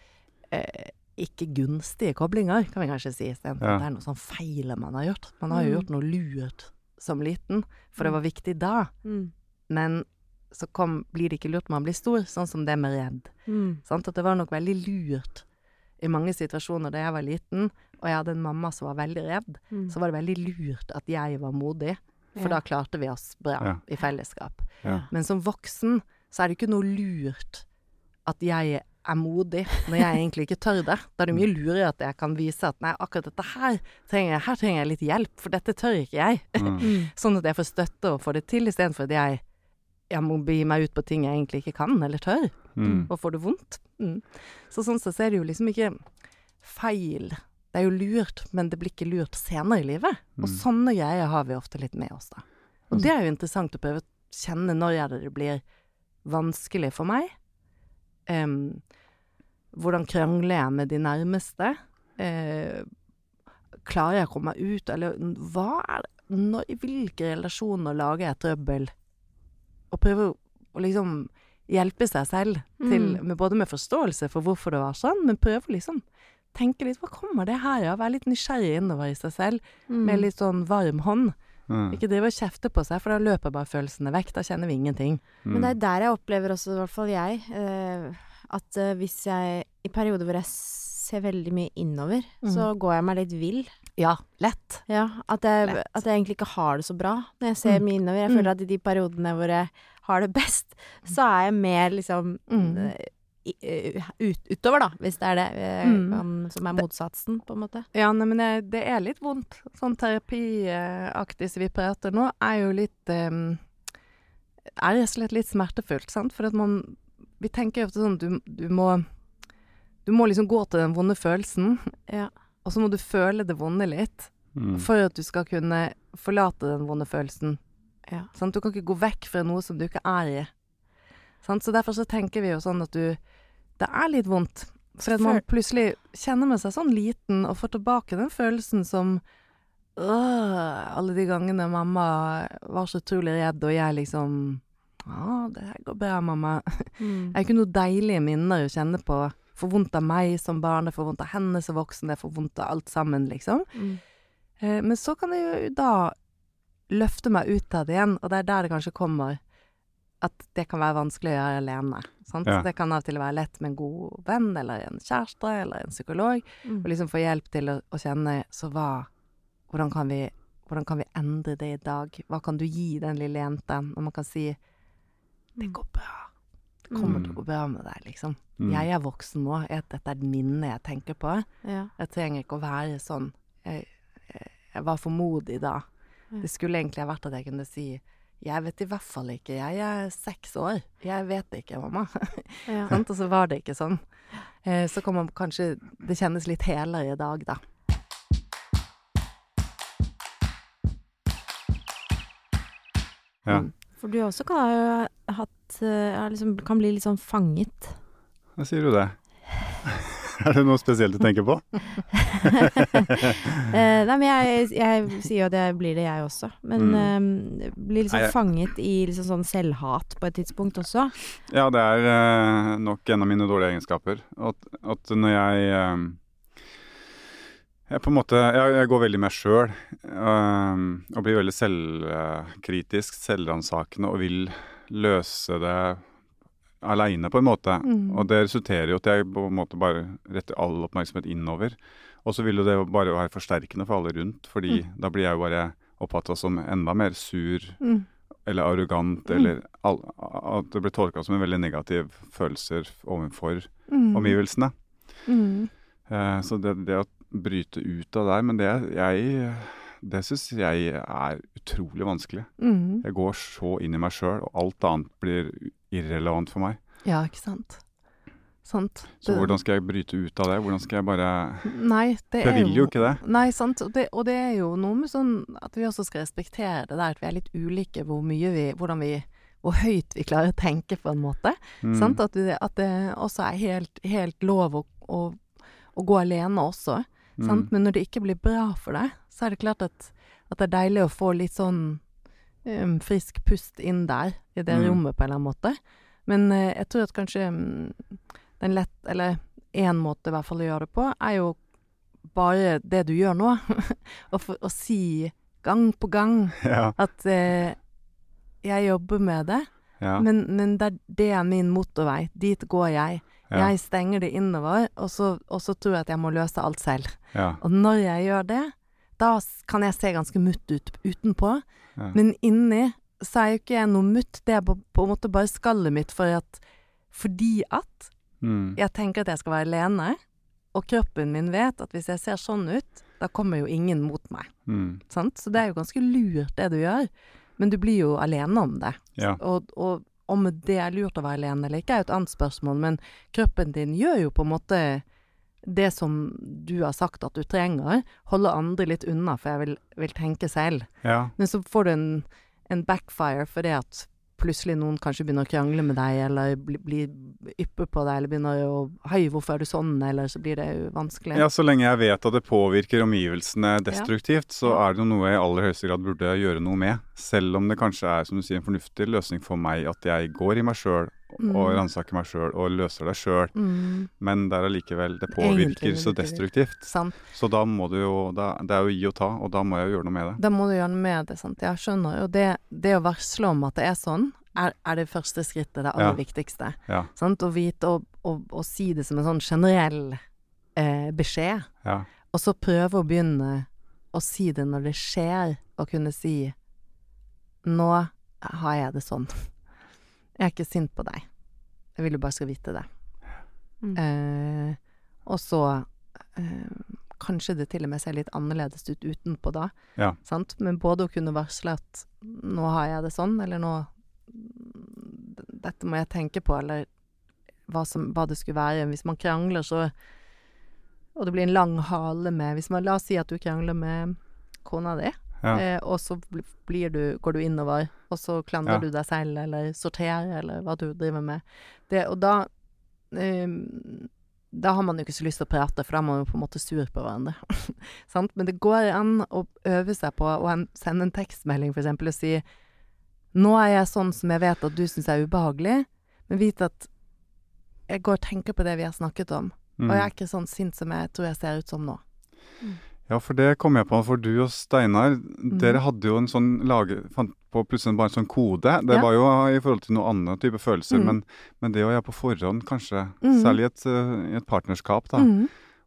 eh, ikke gunstige koblinger, kan vi kanskje si, i stedet for Ja. at det er noe sånn feil man har gjort. Man har jo Mm. gjort noe lurt som liten, for det var viktig da, Mm. men så kom, blir det ikke lurt når man blir stor, sånn som det med redd. Mm. Sant? At det var nok veldig lurt i mange situasjoner da jeg var liten, og jeg hadde en mamma som var veldig redd, Mm. så var det veldig lurt at jeg var modig, for Ja. da klarte vi oss bra Ja. i fellesskap. Ja. Men som voksen så er det ikke noe lurt at jeg er modig, når jeg egentlig ikke tør det. Da er det mye lurere at jeg kan vise at nei, akkurat dette her trenger jeg, her trenger jeg litt hjelp, for dette tør ikke jeg. Mm. Mm. Sånn at jeg får støtte og får det til, i stedet for at jeg, jeg må begi meg ut på ting jeg egentlig ikke kan, eller tør, Mm. og får det vondt. Mm. Så sånn så er det jo liksom ikke feil. Det er jo lurt, men det blir ikke lurt senere i livet. Og Mm. sånne greier har vi ofte litt med oss da. Og det er jo interessant å prøve å kjenne når er det det blir vanskelig for meg. Em, hvordan krangler jeg med de nærmeste? Eh, klarer jeg å komme meg ut? Eller hva er det? Når, I hvilke relasjoner lager jeg trøbbel? Og prøve å, å liksom hjelpe seg selv til, Mm. med, både med forståelse for hvorfor det var sånn, men prøve å liksom tenke litt, hva kommer det her av? Være litt nysgjerrig innover i seg selv, Mm. med litt sånn varm hånd. Mm. Ikke drive og kjefte på seg, for da løper bare følelsene vekk. Da kjenner vi ingenting. Men det er der jeg opplever også, i hvert fall jeg, eh, at eh, hvis jeg i perioder hvor jeg ser veldig mye innover, så går jeg meg litt vill. Ja, lett. Ja, at jeg, Lett. at jeg egentlig ikke har det så bra når jeg ser Mm. mye innover. Jeg Mm. føler at i de periodene hvor jeg har det best, så er jeg mer liksom Mm. eh, i- eh, ut, utover, da, hvis det er det eh, Mm. kan, som er motsatsen, på en måte. Ja, nei, men det, det er litt vondt. Sånn terapiaktig som vi prater nå, er jo litt um, Er rett og slett litt smertefullt, sant? For at man Vi tenker jo ofte sånn du, du må Du må liksom gå til den vonde følelsen, Ja. og så må du føle det vonde litt, Mm. for at du skal kunne forlate den vonde følelsen. Ja. Sant? Du kan ikke gå vekk fra noe som du ikke er i. Sant? Så derfor så tenker vi jo sånn at du Det er litt vondt. For at man plutselig kjenner med seg sånn liten, og får tilbake den følelsen som øh, alle de gangene mamma var så utrolig redd, og jeg liksom Ja, det her går bra, mamma. Mm. Det er ikke noe deilige minner å kjenne på. For vondt av meg som barn, det får vondt av henne som voksen, det får vondt av alt sammen, liksom. Mm. Eh, men så kan jeg jo da løfte meg ut av det igjen, og det er der det kanskje kommer at det kan være vanskelig å gjøre alene. Sant? Ja. Det kan av og til være lett med en god venn, eller en kjæreste, eller en psykolog, Mm. og liksom få hjelp til å, å kjenne så hva, hvordan kan vi, hvordan kan vi endre det i dag? Hva kan du gi den lille jenten? Og man kan si, det går bra. Det kommer til å gå bra med deg, liksom. Mm. Jeg er voksen nå, jeg, dette er et minne jeg tenker på. Ja. Jeg trenger ikke å være sånn. Jeg, jeg, jeg var for modig da. Det skulle egentlig ha vært at jeg kunne si, jeg vet i hvert fall ikke, jeg er seks år. Jeg vet ikke, mamma. Ja. Sant? Og så var det ikke sånn. Eh, så kan man kanskje, det kjennes litt helere i dag da. Ja. Mm. For du også kan ha jo hatt, ja, liksom, kan bli litt sånn fanget. Da sier du det. Er det noe spesielt du tenker på? eh, nei, men jeg, jeg sier jo at jeg blir det jeg også. Men Mm. eh, blir liksom Nei, jeg- fanget i liksom sånn selvhat på et tidspunkt også. Ja, det er eh, nok en av mine dårlige egenskaper. At, at når jeg eh, Jeg på en måte Jeg, jeg går veldig i meg sjøl. Og blir veldig selvkritisk, selvransakende og vil løse det aleine, på en måte. Mm. Og det resulterer jo at jeg på en måte bare retter all oppmerksomhet innover. Og så vil jo det bare være forsterkende for alle rundt, fordi da blir jeg jo bare oppfattet som enda mer sur Mm. eller arrogant, Mm. eller all, at det blir tolket som en veldig negativ følelser overfor Mm. omgivelsene. Mm. Eh, så det, det å bryte ut av der, men det jeg det syns jeg er utrolig vanskelig. Mm. Jeg går så inn i meg sjøl, og alt annet blir irrelevant for meg. Ja, ikke sant? Sant. Så Det- hvordan skal jeg bryte ut av det? Hvordan skal jeg bare Nei, det For jeg er vil jo ikke det. Nei, sant. Og det, og det er jo noe med sånn at vi også skal respektere det der, at vi er litt ulike hvor mye vi, hvordan vi, hvor høyt vi klarer å tenke på en måte. Mm. Sant? At, det, at det også er helt, helt lov å, å, å gå alene også. Mm. Sant? Men når det ikke blir bra for deg, så er det klart at, at det er deilig å få litt sånn um, frisk pust inn der, i det Mm. rommet på en eller annen måte. Men eh, jeg tror at kanskje um, den lett, eller en måte i hvert fall å gjøre det på, er jo bare det du gjør nå. å, for, å si gang på gang Ja, at eh, jeg jobber med det, ja, men, men det, det er min motorvei. Dit går jeg. ja, Jeg stenger det innover, og så, og så tror jeg at jeg må løse alt selv. ja, Og når jeg gjør det, da s- kan jeg se ganske mutt ut utenpå. ja. Men inni så er jo ikke jeg noe mutt. Det er på, på en måte bare skallet mitt for at, fordi at Mm. jeg tenker at jeg skal være alene, og kroppen min vet at hvis jeg ser sånn ut, da kommer jo ingen mot meg. Mm. Sant? Så det er jo ganske lurt det du gjør, men du blir jo alene om det. Ja. Og, og om det er lurt å være alene eller ikke er jo et annet spørsmål, men kroppen din gjør jo på en måte det som du har sagt at du trenger, holde andre litt unna, for jeg vil, vil tenke selv. Ja. Men så får du en, en backfire for det at plutselig noen kanskje begynner å krangle med deg, eller bli, bli yppe på deg, eller begynner å hei, hvorfor er du sånn, eller så blir det jo vanskelig. Ja, så lenge jeg vet at det påvirker omgivelsene destruktivt, så Ja. er det jo noe jeg i aller høyeste grad burde gjøre noe med. Selv om det kanskje er, som du sier, en fornuftig løsning for meg at jeg går i meg sjøl og Mm. ransaker meg sjøl og løser det sjøl. Mm, Men det er allikevel, det Egentlig påvirker så likevel. destruktivt. sant. Så da må du jo, da, det er jo gi og ta, og da må jeg jo gjøre noe med det. Da må du gjøre noe med det, sant. Jeg skjønner. Og det, det å varsle om at det er sånn, er, er det første skrittet, det aller Ja. viktigste. Ja, Sant? Å vite og, og, og si det som en sånn generell eh, beskjed. ja, Og så prøve å begynne å si det når det skjer, og kunne si nå har jeg det sånn. Jeg er ikke sint på deg. Jeg vil jo bare skal vite det. Mm. Eh, og så eh, kanskje det til og med ser litt annerledes ut utenpå da. Ja. Sant? Men både å kunne varsle at nå har jeg det sånn, eller nå dette må jeg tenke på, eller hva, som, hva det skulle være. Hvis man krangler så, og det blir en lang hale med, hvis man, la oss si at du krangler med kona di, ja, eh, og så bl- blir du, går du innover, og så klandrer Ja. du deg selv, eller sorterer, eller hva du driver med. Det, og da, eh, da har man jo ikke så lyst til å prate, for da er man jo på en måte sur på hverandre. Sant? Men det går an å øve seg på å en- sende en tekstmelding, for eksempel, og si, nå er jeg sånn som jeg vet at du synes er ubehagelig, men vit at jeg går og tenker på det vi har snakket om, mm. og jeg er ikke sånn sint som jeg tror jeg ser ut som nå. Ja, for det kom jeg på, for du og Steinar, Mm. dere hadde jo en sånn lage, fant på plutselig bare en sånn kode. Det Ja. var jo i forhold til noen annen type følelser, Mm. men, men det å gjøre på forhånd kanskje, Mm. særlig i et, eh, i et partnerskap da, Mm. å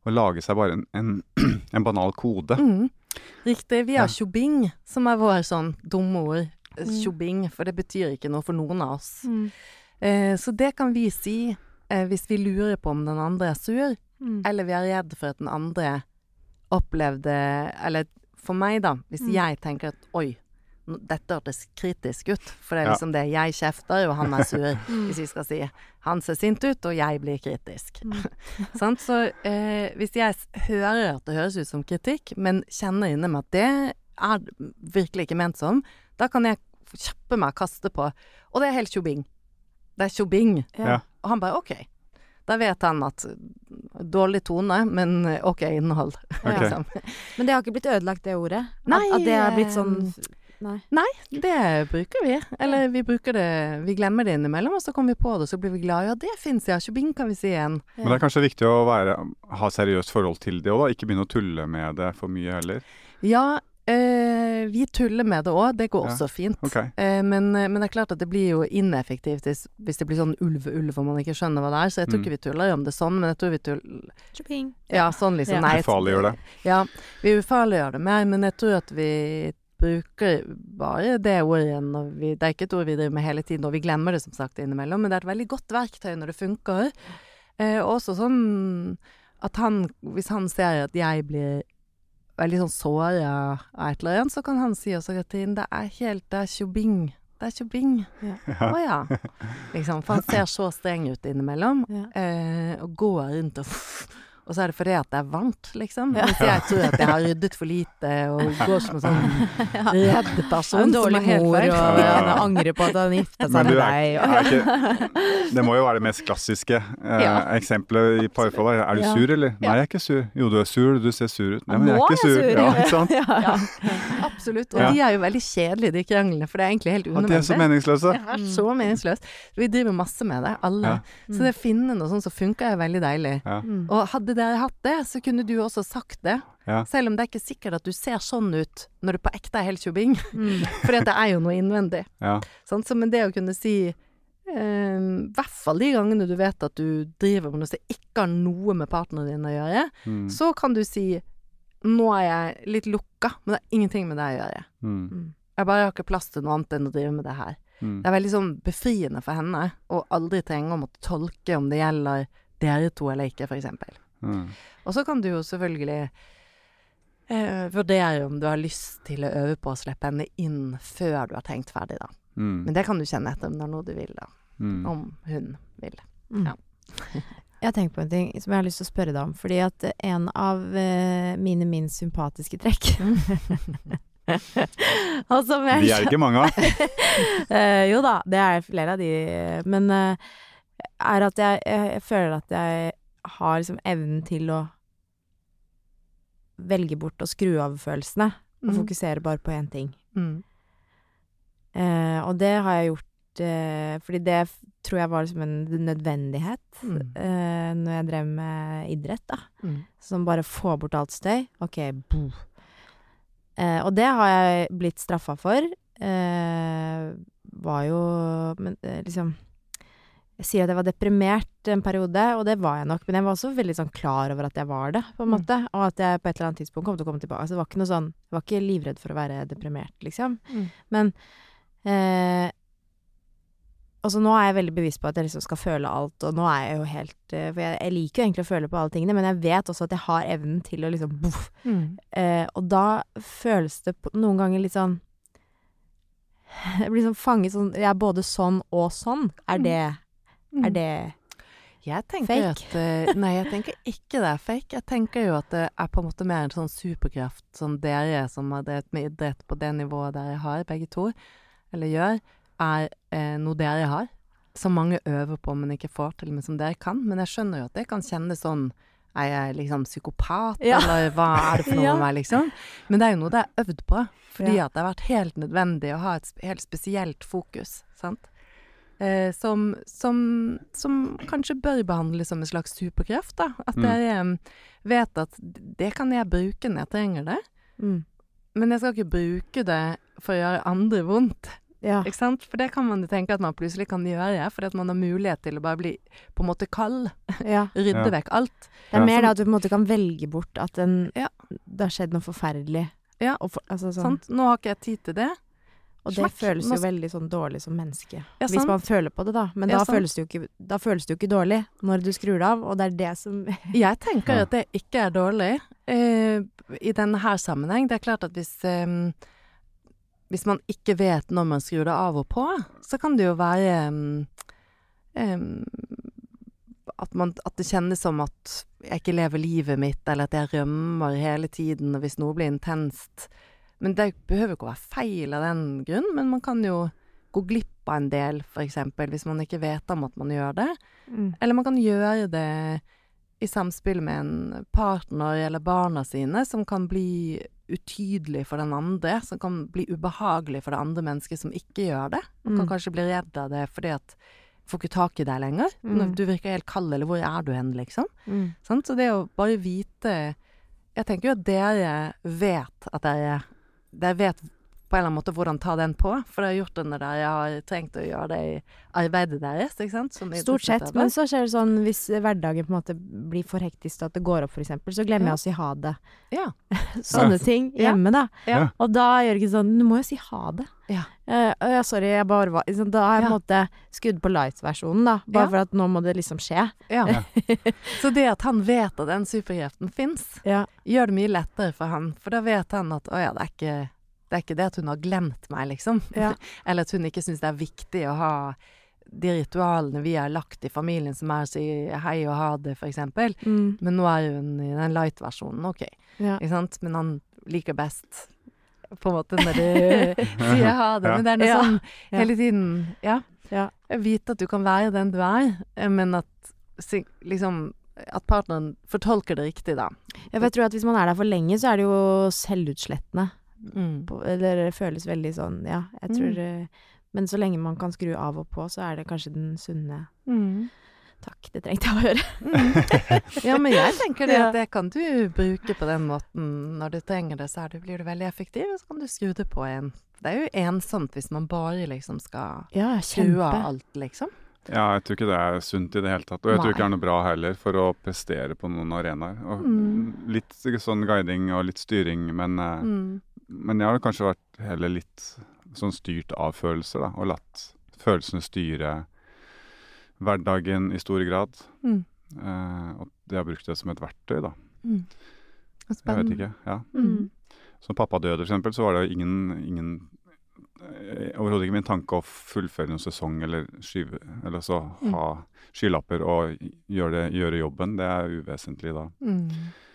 å lage seg bare en, en, en banal kode. Mm. Riktig, vi har Ja. tjobing, som er vår sånn dumme ord. Mm. Tjobing, for det betyr ikke noe for noen av oss. Mm. Eh, så det kan vi si eh, hvis vi lurer på om den andre er sur, Mm. eller vi er redd for at den andre opplevde, eller for meg da, hvis Mm. jeg tenker at oi, nå- dette hørtes kritisk ut, for det er Ja. liksom det jeg kjefter, og han er sur, Mm. hvis vi skal si han ser sint ut, og jeg blir kritisk. Mm. Sant? Så eh, hvis jeg s- hører at det høres ut som kritikk, men kjenner inne med at det er virkelig ikke ment som, da kan jeg kjappe meg og kaste på, og det er helt tjobing. Det er tjobing. Ja. Og han bare, ok. Da vet han at dårlig tone, men ok innhold. Ok. Liksom. Men det har ikke blitt ødelagt, det ordet? Nei, at, at det har blitt sånn eh, Nei. Det bruker vi. Eller vi bruker det, vi glemmer det innimellom, og så kommer vi på det, og så blir vi glad. Ja, det finnes ja. Tjobing kan vi si igjen. Men det er kanskje viktig å være, ha seriøst forhold til det også, da. Ikke begynne å tulle med det for mye heller. Ja, eh, vi tuller med det også. Det går Ja. også fint. Ok. Eh, men, men det er klart at det blir jo ineffektivt hvis, hvis det blir sånn ulve-ulve og man ikke skjønner hva det er. Så jeg tror Mm. ikke vi tuller om det sånn, men jeg tror vi tuller Tjoping. Ja, sånn liksom. Ja. Nei, Ufarliggjør det. Ja, vi ufarliggjør det mer, men jeg tror at vi bruker bare det ordet når vi, det er ikke et ord vi driver med hele tiden, og vi glemmer det som sagt innimellom, men det er et veldig godt verktøy når det funker. Eh, og også sånn at han, hvis han ser at jeg blir veldig sånn såret av et eller annet, så kan han si også, Katrin, det er helt, det er tjobing. Det er tjobing. Ja. Å ja. Liksom, for han ser så streng ut innimellom, Ja. eh, og går rundt og og så er det fordi at det er varmt, liksom. Hvis jeg tror at jeg har ryddet for lite og går som en sånn redd En person som dårlig er helt mor, feil. og han angrer på at han gifta Men seg du med er, deg. er ikke, det må jo være det mest klassiske eh, Ja. eksempelet i parforhold. Er du Ja. sur, eller? Nei, jeg er ikke sur. Jo, du er sur, du ser sur ut. Nei, men jeg er Nå ikke sur. Ja, ikke sant? Ja, absolutt. Og Ja. de er jo veldig kjedelige, de kranglene, for det er egentlig helt At de er så unødvendig. meningsløse. Det er så meningsløst. Vi driver masse med det, alle. Ja. Så det finner noe sånt som funker er veldig deilig. Ja. Mm. Og hadde dere hatt det, så kunne du også sagt det. Ja. Selv om det er ikke sikkert at du ser sånn ut når du på ekte er helt tjobing. Mm. Fordi at det er jo noe innvendig. Ja. Sant? Så men det å kunne si eh, i hvert fall de gangene du vet at du driver med noe som ikke har noe med partneren din å gjøre, Mm. så kan du si nå er jeg litt lukka, men det har ingenting med det å gjøre. Mm. Jeg bare har ikke plass til noe annet enn å drive med det her. Mm. Det er veldig sånn befriende for henne å aldri trenge å måtte tolke om det gjelder dere to eller ikke, for eksempel. Mm. Og så kan du jo selvfølgelig eh, vurdere om du har lyst til å øve på å slippe henne inn før du har tenkt ferdig, da. Mm. Men det kan du kjenne etter om det er noe du vil, da. Mm. Om hun vil. Mm. Ja. Jeg har tenkt på en ting som jeg har lyst til å spørre deg om. Fordi at en av eh, mine minst sympatiske trekk Og som jeg De er ikke mange av. Eh, jo da, det er flere av de. Men eh, er at jeg, jeg, jeg føler at jeg har liksom evnen til å velge bort og skru av følelsene. Og Mm. fokusere bare på én ting. Mm. Eh, og det har jeg gjort eh, fordi det f- tror jeg var liksom en nødvendighet Mm. eh, når jeg drev med idrett, da. Mm. Som bare få bort alt støy. Ok, boom. Eh, og det har jeg blitt straffa for. Eh, var jo Men eh, liksom Jeg sier at jeg var deprimert en periode, og det var jeg nok. Men jeg var også veldig sånn klar over at jeg var det, på en Mm. måte. Og at jeg på et eller annet tidspunkt kom til å komme tilbake. Altså, det var ikke noe sånn Jeg var ikke livredd for å være deprimert, liksom. Mm. Men eh, Og så nå er jeg veldig bevisst på at jeg liksom skal føle alt, og nå er jeg jo helt eh, For jeg, jeg liker jo egentlig å føle på alle tingene, men jeg vet også at jeg har evnen til å liksom boff. Mm. Eh, og da føles det på, noen ganger litt sånn Jeg blir sånn fanget sånn Jeg er både sånn og sånn. Er det Er det Jeg tenker fake? at eh, Nei, jeg tenker ikke det er fake. Jeg tenker jo at det er på en måte mer en sånn superkraft som dere som har drevet med idrett på det nivået dere har, begge to, eller gjør, er eh, noe dere har. Som mange øver på, men ikke får til, men som dere kan. Men jeg skjønner jo at det kan kjennes sånn Er jeg liksom psykopat, Ja. eller hva er det for noe Ja. med meg, liksom? Men det er jo noe det er øvd på, fordi Ja. at det har vært helt nødvendig å ha et sp- helt spesielt fokus, sant? Eh, som, som, som kanskje bør behandles som en slags superkraft, da. At Mm. dere em, vet at det kan jeg bruke når jeg trenger det, mm. men jeg skal ikke bruke det for å gjøre andre vondt. Ja. Ikke sant? For det kan man jo tenke at man plutselig kan gjøre, fordi at man har mulighet til å bare bli på en måte kald, Ja. rydde Ja. vekk alt. Det er Ja. mer da at du på en måte kan velge bort at en, Ja. det har skjedd noe forferdelig. Ja. Og, for, altså, sånn, Sant? Nå har ikke jeg tid til det. og det Smakk. føles jo Nå- veldig sånn dårlig som menneske. Ja, Hvis sant. man føler på det da. Men Ja, da, sant. føles det jo ikke, da føles det jo ikke dårlig når du skrur det av, og det er det som Jeg tenker Ja. at det ikke er dårlig eh, i denne her sammenheng. Det er klart at hvis, eh, hvis man ikke vet når man skrur det av og på, så kan det jo være eh, eh, at, man, at det kjennes som at jeg ikke lever livet mitt, eller at jeg rømmer hele tiden, og hvis noe blir intenst. Men det behøver ikke å være feil av den grunn, men man kan jo gå glipp av en del, for eksempel, hvis man ikke vet om at man gjør det. mm. Eller man kan gjøre det i samspill med en partner eller barna sine, som kan bli utydelig for den andre, som kan bli ubehagelig for det andre mennesket som ikke gjør det. Man kan Mm. kanskje bli redd av det fordi at får ikke tak i deg lenger. Mm. Du virker helt kald, eller hvor er du hen, liksom? Mm. Sant? Så det å bare vite Jeg tenker jo at dere vet at dere Dere vet på en eller annen måte hvordan ta den på, for dere har gjort det når dere har trengt å gjøre det i arbeidet deres, ikke sant? Som Stort sett, idrettsutøver. men så skjer det sånn hvis hverdagen på en måte blir for hektisk at det går opp for eksempel, så glemmer Ja. jeg å si ha det. Ja. Sånne ting Ja. hjemme da. Ja. Og da gjør det ikke sånn, du må jo si ha det. Ja. Eh, og ja, sorry, jeg bare var, liksom, da har jeg på en måte skudd på light-versjonen da, bare Ja. for at nå må det liksom skje. Ja. Så det at han vet at den superkreften finnes, Ja. gjør det mye lettere for han. For da vet han at å ja, det er ikke det, er ikke det at hun har glemt meg, liksom. Ja. Eller at hun ikke syns det er viktig å ha de ritualene vi har lagt i familien, som er å si hei og ha det, for eksempel. Mm. Men nå er hun i den light-versjonen, ok. Ja. Ikke sant? Men han liker best på en måte når du sier ha det. Ja. Men det er noe Ja. sånn Ja. hele tiden, ja. Ja. Vite at du kan være den du er, men at si- liksom at partneren fortolker det riktig, da. Jeg vet, tror at hvis man er der for lenge, så er det jo selvutslettende. Mm. På, eller det føles veldig sånn, ja, jeg tror Mm. eh, men så lenge man kan skru av og på, så er det kanskje den sunne. Mm. Takk, det trengte jeg å høre. Mm. Ja, men jeg tenker det Ja. at det kan du bruke på den måten. Når du trenger det, så er du, blir du veldig effektiv, og så kan du skru det på igjen. Det er jo ensomt hvis man bare liksom skal Ja, skru av kjempe. alt, liksom. Ja, jeg tror ikke det er sunt i det hele tatt. Og jeg tror Nei. ikke det er noe bra heller for å prestere på noen arenaer. Og Mm. Litt sånn guiding og litt styring, men, eh, Mm. men jeg har kanskje vært heller litt sånn styrt av følelser, da. Og latt følelsene styre hverdagen i stor grad. Mm. Eh, og jeg har brukt det som et verktøy, da. Mm. Jeg vet Spennende. ikke. Ja. Mm. Så når pappa døde, for eksempel, så var det jo ingen, ingen eh, overhodet ikke min tanke å fullføre en sesong eller skyve, eller så Mm. ha skylapper og gjøre, det, gjøre jobben. Det er uvesentlig da. Mm.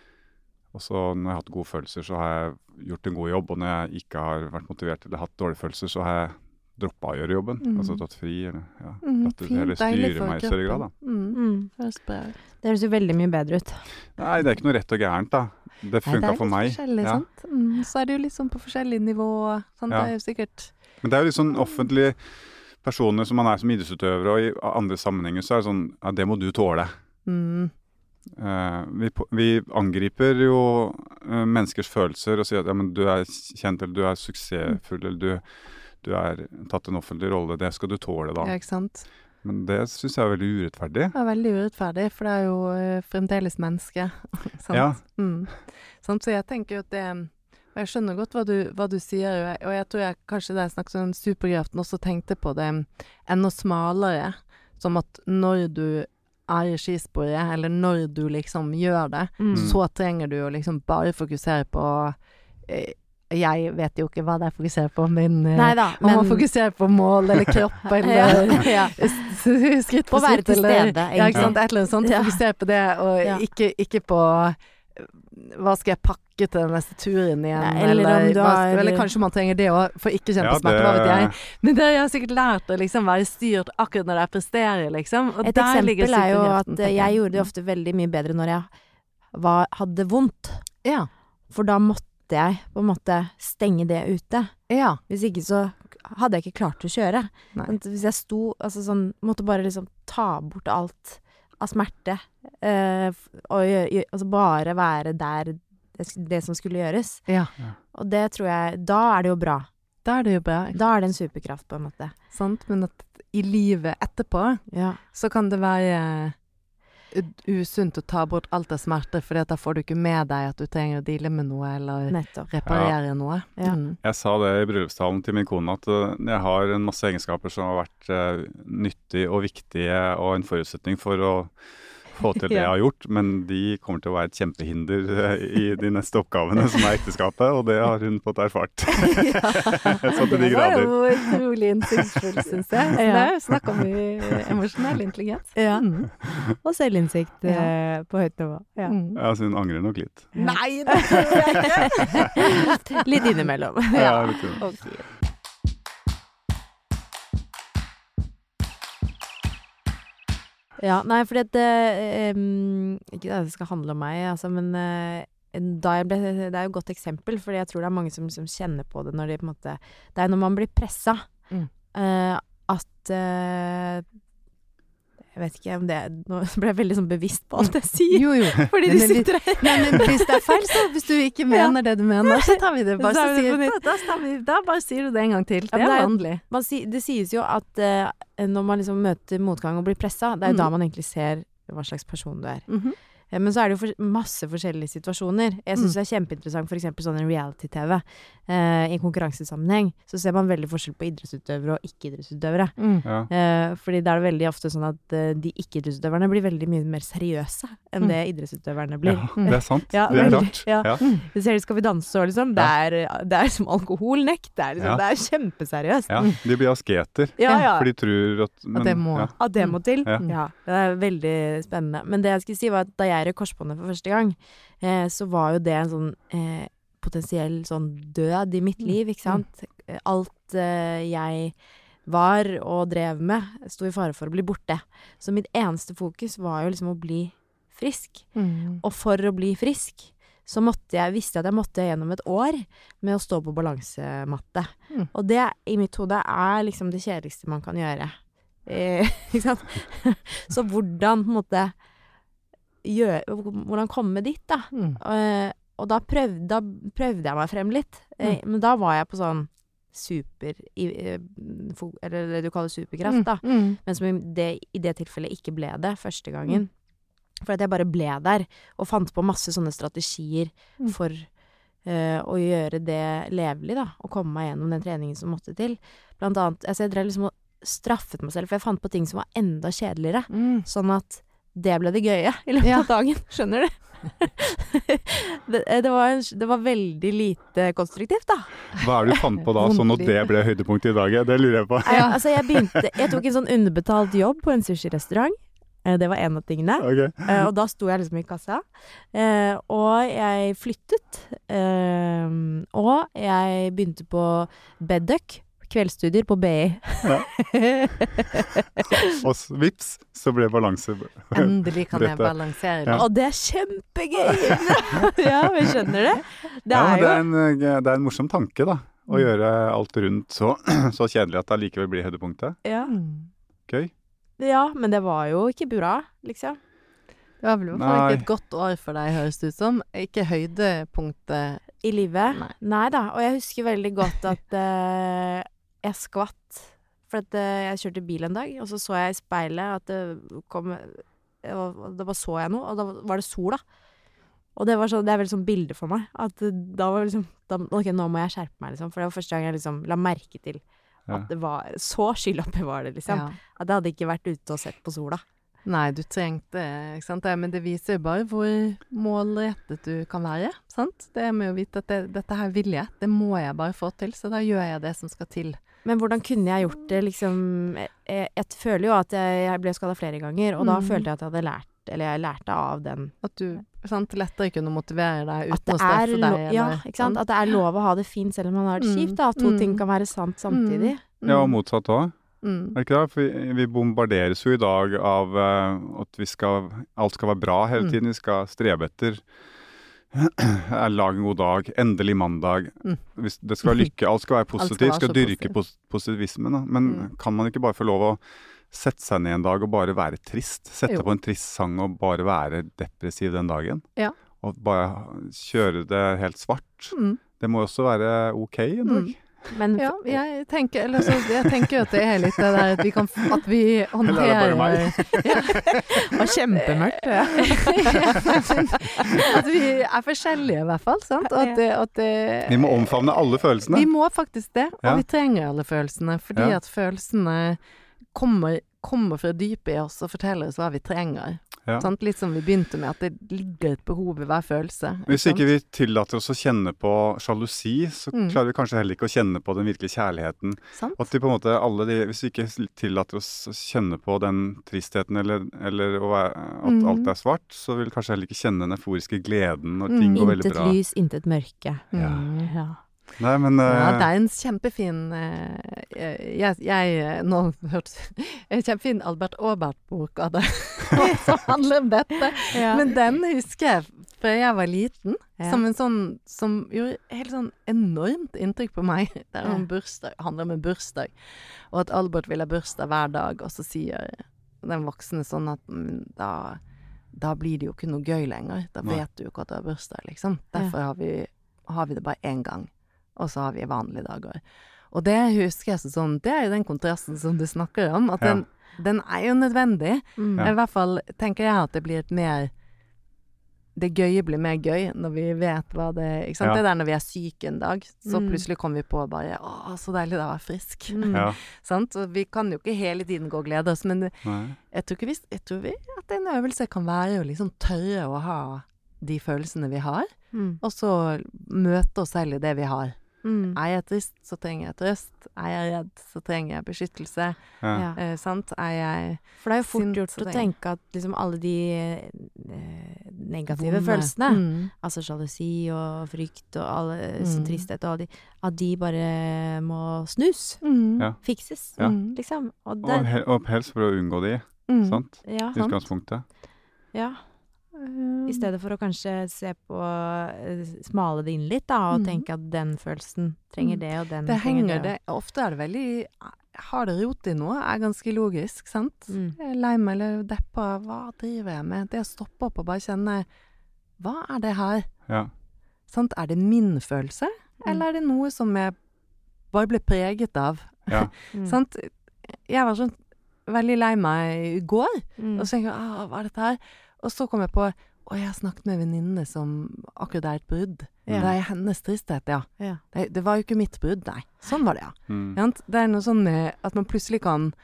Og så når jeg har hatt gode følelser, så har jeg gjort en god jobb, og når jeg ikke har vært motivert eller hatt dårlige følelser, så har jeg droppet å gjøre jobben. Mm. Altså tatt fri, eller ja, Mm. latt det Fint, heller deilig styre for meg i større grad, da. kroppen. Mm. Mm. Høres bra ut. Det høres jo veldig mye bedre ut. Nei, det er ikke noe rett og gærent, da. Det Nei, funka det er for litt meg. forskjellig, Ja. sant? Mm. Så er det jo litt sånn på forskjellige nivå. Sant? Ja. Det er jo sikkert Men det er jo litt sånn offentlige personer som man er som idrettsutøvere, og i andre sammenhenger så er det sånn, ja, det må du tåle. mm. Eh, vi, på- vi angriper jo eh, menneskers følelser og sier at ja, men du er kjent, eller du er suksessfull, eller du, du er tatt en offentlig rolle, det skal du tåle da. Ja, ikke sant? Men det synes jeg er veldig urettferdig. Det er veldig urettferdig, for det er jo uh, fremdeles menneske. sant? Ja. Mm. Sant? Så jeg tenker jo at det og jeg skjønner godt hva du, hva du sier, og jeg, og jeg tror jeg kanskje da jeg snakket om superkraften også tenkte på det enda smalere, som at når du er i skisporet, eller når du liksom gjør det, Mm. så trenger du å liksom bare fokusere på eh, jeg vet jo ikke hva det er jeg fokuserer på, men eh, Neida, man må men- fokusere på mål eller kropp eller Ja. s- skritt På for å være skritt. til eller- stede, Ja, ikke sant? egentlig. Et eller annet sånt. Ja. Fokusere på det, og Ja. ikke, ikke på eh, hva skal jeg pakke til den neste turen igjen, Ja, eller om du hva, har- eller kanskje man trenger det også, for ikke kjenne Ja, på smerte, hva vet det- jeg. Men det har jeg sikkert lært å liksom være styrt akkurat når jeg presterer, liksom. Og Et der ligger eksempel er jo superkraften, at tenker eh, jeg gjorde det ofte veldig mye bedre når jeg var, hadde vondt. Ja. For da måtte jeg på en måte stenge det ute. Ja. Hvis ikke så hadde jeg ikke klart å kjøre. Nei. Sant? Hvis jeg sto, altså sånn, måtte bare liksom ta bort alt av smerte, eh, f- og gjø- gjø- altså bare være der det, sk- det som skulle gjøres. Ja. Og det tror jeg, da er det jo bra. Da er det jo bra. Da er det en superkraft, på en måte. Sant? Men at i livet etterpå, Ja. så kan det være usunt å ta bort alt av smerter, for da får du ikke med deg at du trenger å deale med noe, eller Nettopp. reparere Ja. noe. Ja. Mm. Jeg sa det i bryllupstalen til min kone, at uh, jeg har en masse egenskaper som har vært uh, nyttige og viktige, og en forutsetning for å få til det jeg har gjort, men de kommer til å være et kjempehinder uh, i de neste oppgavene, som er ekteskapet, og det har hun fått erfart. Så til de Det var grader. jo utrolig innsiktsfull, synes jeg. Så Ja. det er jo snakk om uh, emosjonell intelligens. Ja. Mm. Og selvinnsikt Ja. eh, på høyt nivå. Ja. Mm. Ja, så hun angrer nok litt. Nei, det tror jeg ikke! Litt innimellom. Ja, litt sånn. Ok. Ja, nei, fordi at eh, em, ikke at det skal handle om meg, altså, men eh, da jeg ble, det er jo et godt eksempel, fordi jeg tror det er mange som, som kjenner på det når de på en måte, det er når man blir pressa, Mm. eh, at eh, jeg vet ikke om det, nå ble jeg veldig sånn bevisst på alt jeg sier, Jo, jo. fordi Men de det er litt- sitter her. Nei, men hvis det er feil, så hvis du ikke mener det du mener, så tar vi det bare, Så så tar vi det sier, på nytt. da, da, tar vi, da bare sier du det en gang til. Ja, Det men er det er- vanlig. Man si, det sies jo at eh, når man liksom møter motgang og blir pressa, det er jo Mm. da man egentlig ser hva slags person du er. Mhm. Eh, Men så er det jo for, masse forskjellige situasjoner. Jeg synes Mm. det er kjempeinteressant, for eksempel sånn en reality-tv. Eh, I konkurransesammenheng så ser man veldig forskjell på idrettsutøvere og ikke-idrettsutøvere. Mm. Ja. Eh, fordi da er det veldig ofte sånn at eh, de ikke-idrettsutøverne blir veldig mye mer seriøse enn Mm. det idrettsutøverne blir. Ja, det er sant. Ja, det er veldig. rart. Ja. Ja. Du ser det Skal vi danse og liksom, det Ja. er, det er som alkoholnekt. Det er, liksom, Ja. det er kjempeseriøst. Ja, de blir asketer, Ja, ja. for de tror at, men, At det må. Ja. At det må til. Ja. Ja. Det er veldig spennende. Men det jeg skulle si var at da jeg røk korsbåndet for første gang, eh, så var jo det en sånn eh, potensiell sånn død i mitt liv, ikke sant? Alt eh, jeg var og drev med, sto i fare for å bli borte. Så mitt eneste fokus var jo liksom å bli frisk. Mm. Og for å bli frisk, så måtte jeg, visste jeg at jeg måtte gjennom et år med å stå på balansematte. Mm. Og det i mitt hode er liksom det kjedeligste man kan gjøre. Eh, ikke sant? Så hvordan på en måte gjøre, hvordan komme dit da? Mm. Eh, og da prøvde, da prøvde jeg meg frem litt. Eh, Men da var jeg på sånn super, i, eh, fo- eller det du kaller superkraft da. Mm. Men som i det, i det tilfellet ikke ble det første gangen. For at jeg bare ble der, og fant på masse sånne strategier Mm. for eh, å gjøre det levelig, da. Og komme meg gjennom den treningen som måtte til. Blant annet, altså jeg drev liksom og straffet meg selv, for jeg fant på ting som var enda kjedeligere. Mm. Sånn at det ble det gøye i løpet Ja. av dagen. Skjønner du? det, det, var, en- det var veldig lite konstruktivt, da. Hva er det du fant på da, sånn at det ble høydepunktet i dag? Det lurer jeg på. Jeg, altså jeg begynte Jeg tok en sånn underbetalt jobb på en sushirestaurant. Eh, Det var en av tingene. Ok. Eh, og da sto jeg liksom i kassa. Eh, og jeg flyttet. Eh, og jeg begynte på Bedduck. Kveldsstudier på B I. Og s- vips, så ble balanse Endelig kan jeg Dette- balansere Ja. litt. Og det er kjempegøy! ja, vi skjønner det. Det Ja, men er det er, jo en, eh, det er en morsom tanke, da. Å gjøre alt rundt så, så kjedelig at det allikevel blir høydepunktet. ja. Mm. Gøy. ja, men det var jo ikke bra, liksom. Det var vel i hvert fall Nei. ikke et godt år for deg, høres det ut som. Ikke høydepunktet. I livet. Nei. Nei da. Og jeg husker veldig godt at eh, jeg skvatt. For at eh, jeg kjørte bil en dag, og så så jeg i speilet at det kom og Da bare så jeg noe, og da var det sola. Og det var så, det er veldig sånn bilde for meg. At eh, da var liksom da, Ok, nå må jeg skjerpe meg, liksom. For det var første gang jeg liksom la merke til Ja. at det var så skylappe var det, liksom. Ja. At jeg hadde ikke vært ute og sett på sola. Nei, du trengte, ikke sant? Det- Men det viser jo bare hvor målrettet du kan være, sant? Det med å vite at det, dette her vil jeg, det må jeg bare få til, så da gjør jeg det som skal til. Men hvordan kunne jeg gjort det, liksom Jeg, jeg, jeg føler jo at jeg, jeg ble skada flere ganger, og da Mm. følte jeg at jeg hadde lært Eller jeg lærte av den. At du sant, lettere kunne motivere deg At uten det å er straffe lo deg. ja, eller- ikke sant? At det er lov å ha det fint selv om man har det Mm. kjipt. Da. At to Mm. ting kan være sant samtidig. Mm. Ja, og motsatt òg. Mm. Er det ikke det? For vi, vi bombarderes jo i dag av eh, at vi skal, alt skal være bra hele Mm. tiden. Vi skal strebe etter eh, lage en god dag, endelig mandag. Mm. Hvis det skal være lykke, alt skal være skal positivt. være Skal så dyrke positivt. pos positivismen. Da. Men Mm. kan man ikke bare få lov å sette seg ned en dag og bare være trist? Sette Jo. på en trist sang og bare være depressiv den dagen? Ja. Og bare kjøre det helt svart? Mm. Det må jo også være ok en dag. Mm. Men Ja, jeg tenker, eller så, jeg tenker jo at det er litt det der at vi kan, at vi Eller er det bare håndterer det var kjempemørkt. Ja. ja, men, at vi er forskjellige i hvert fall, sant? Og at, det, at det, Vi må omfavne alle følelsene. Vi må faktisk det, og Ja. vi trenger alle følelsene, fordi Ja. at følelsene kommer, kommer fra dypet i oss og forteller oss hva vi trenger. Ja. Sant? Litt som vi begynte med, at det ligger et behov i hver følelse. Hvis sant? ikke vi tillater oss å kjenne på sjalusi, så Mm. klarer vi kanskje heller ikke å kjenne på den virkelige kjærligheten. Sant? At de på en måte alle de, hvis vi ikke tillater oss å kjenne på den tristheten, eller, eller å være, at Mhm. alt er svart, så vil vi kanskje heller ikke kjenne den euforiske gleden når ting Mm. går veldig Intet bra. lys, intet mørke. Mm. Ja. Nei, men Ja, eh, det er en kjempefin eh, jeg, jeg nå hørte en kjempefin Albert Aabert-bok av det som handler om dette. Ja. Men den husker jeg fra jeg var liten, Ja. som en sånn som gjorde helt sånn enormt inntrykk på meg. Det er Ja. om bursdag, handler om en bursdag, og at Albert vil ha bursdag hver dag, og så sier den voksne sånn at mm, da, da blir det jo ikke noe gøy lenger. Da Nei. vet du jo ikke at du har bursdag, liksom. Derfor har vi, har vi det bare én gang. Og så har vi vanlige dager. Og det husker jeg så sånn, det er jo den kontrasten som du snakker om, at Ja. den, den er jo nødvendig. Mm. Ja. I hvert fall tenker jeg at det blir et mer, det gøye blir mer gøy når vi vet hva det, ikke sant? Ja. Det der når vi er syke en dag, så Mm. plutselig kommer vi på bare, å, så deilig det er å være frisk. Mm. ja. Sant? Og vi kan jo ikke hele tiden gå og glede oss, men Nei. jeg tror ikke vi, jeg tror vi at en øvelse kan være å liksom tørre å ha de følelsene vi har, Mm. og så møte oss selv i det vi har. Mm. Er jeg trist, så trenger jeg trøst. Er jeg redd, så trenger jeg beskyttelse. Ja. Ja. Eh, sant? Er jeg For det er jo fort Sint, gjort så å det- tenke at liksom alle de eh, negative vonde? følelsene, Mm. altså sjalusi og frykt og alle, så Mm. tristhet og alle de, at de bare må snus, Mm. Ja. fikses, Ja. Mm. liksom. Og Og, det, hel, og helst for å unngå de, Mm. sant? ja, I utgangspunktet. ja. Mm. I stedet for å kanskje se på, eh, smale det inn litt da, og Mm. tenke at den følelsen trenger Mm. det, og den Det trenger henger det. det Ofte er det veldig Har det rot i noe, er ganske logisk, sant? Mm. Jeg er lei meg eller deppa, hva driver jeg med? Det å stoppe opp og bare kjenne, hva er det her? Ja. Sant? Er det min følelse, Mm. eller er det noe som jeg bare ble preget av? Ja. Mm. Sant? Jeg var sånn veldig lei meg i går, Mm. og så tenkte jeg, ah, hva er dette her? Og så kom jeg på, å, jeg har snakket med venninne som akkurat er et brudd. Ja. Det er hennes tristhet, ja. Ja. Det, det var jo ikke mitt brudd, nei. Sånn var det, ja. Mm. Sant? Det er noe sånn med at man plutselig kan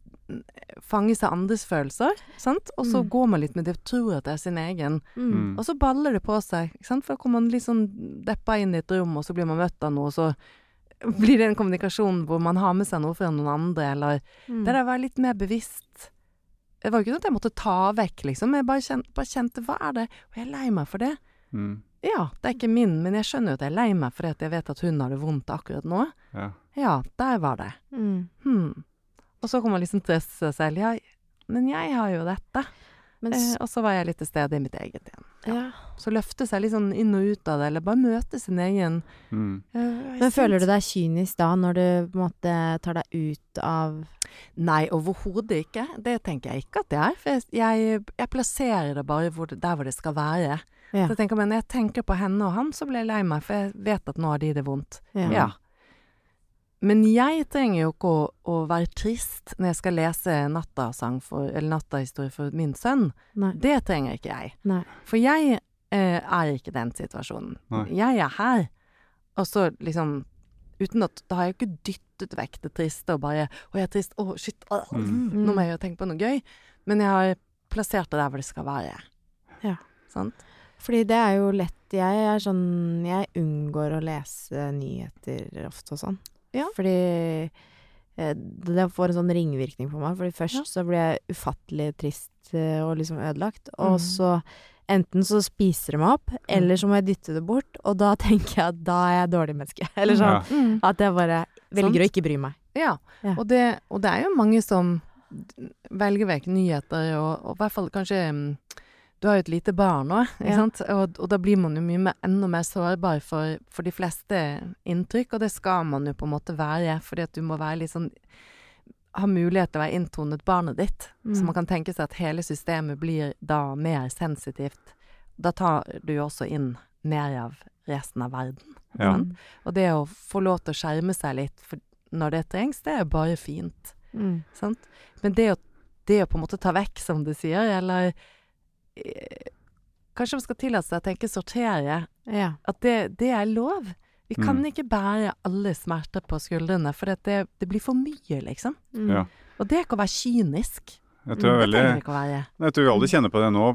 fange seg andres følelser, sant? Og så Mm. går man litt med det og tror at det er sin egen. Mm. Mm. Og så baller det på seg, ikke sant? For da kommer man litt sånn deppa inn i et rom, og så blir man møtt av noe, og så blir det en kommunikasjon hvor man har med seg noe fra noen andre, eller Mm. det der var litt mer bevisst. Det var jo ikke sånn at jeg måtte ta vekk, liksom. Jeg bare kjente, bare kjente, hva er det? Og jeg er lei meg for det. Mm. Ja, det er ikke min, men jeg skjønner jo at jeg er lei meg fordi at jeg vet at hun har det vondt akkurat nå. Ja. Ja, der var det. Mm. Hmm. Og så kan man liksom trøste seg selv. Ja, men jeg har jo dette. Men, Eh, s- og så var jeg litt til stede i mitt eget igjen. ja. Så løfte seg litt sånn inn og ut av det, eller bare møte sin egen Mm. øh, Men føler du deg kynisk da, når du på en måte tar deg ut av Nei, overhodet ikke. Det tenker jeg ikke at det er. For jeg, jeg, jeg plasserer det bare hvor det, der hvor det skal være. Ja. Så jeg tenker, men når jeg tenker på henne og han, så blir jeg lei meg, for jeg vet at nå har de det vondt. Ja. Ja. Men jeg trenger jo ikke å, å være trist når jeg skal lese nattasang for, eller nattahistorie for min sønn. Nei. Det trenger ikke jeg. Nei. For jeg eh, er ikke den situasjonen. Nei. Jeg er her. Og så liksom uten at Da har jeg ikke dyttet vekk det triste og bare 'Å, jeg er trist. Å, shit. Å, Mm. Nå må jeg jo tenke på noe gøy.' Men jeg har plassert det der hvor det skal være. Ja. Sant? Fordi det er jo lett Jeg er sånn Jeg unngår å lese nyheter ofte og sånn. Ja. Fordi eh, det får en sånn ringvirkning på meg. Fordi først Ja. så blir jeg ufattelig trist eh, og liksom ødelagt. Og Mhm. så enten så spiser det meg opp, eller så må jeg dytte det bort. Og da tenker jeg at da er jeg et dårlig menneske. Eller sånn. Ja. Mm. At jeg bare velger Sant. å ikke bry meg. Ja. Ja. Og, det, og det er jo mange som velger vekk nyheter, og, og i hvert fall kanskje mm, Du har jo et lite barn nå, ikke Ja. sant? Og, og da blir man jo mye mer, enda mer sårbar for, for de fleste inntrykk, og det skal man jo på en måte være, fordi at du må være litt sånn ha mulighet til å være inntonet barnet ditt. Mm. Så man kan tenke seg at hele systemet blir da mer sensitivt. Da tar du jo også inn mer av resten av verden. Ja. Sant? Og det å få lov til å skjerme seg litt for når det trengs, det er bare fint. Mm. Sant? Men det å, det å på en måte ta vekk, som du sier, eller eh, kanskje man skal tillate seg å tenke sortere, Ja. at det, det er lov. Vi kan Mm. ikke bære alle smerter på skuldrene, for det, det blir for mye, liksom. Mm. Ja. Og det er ikke å være kynisk. Jeg tror, Det veldig, trenger det ikke å være. jeg tror vi alle kjenner på det nå,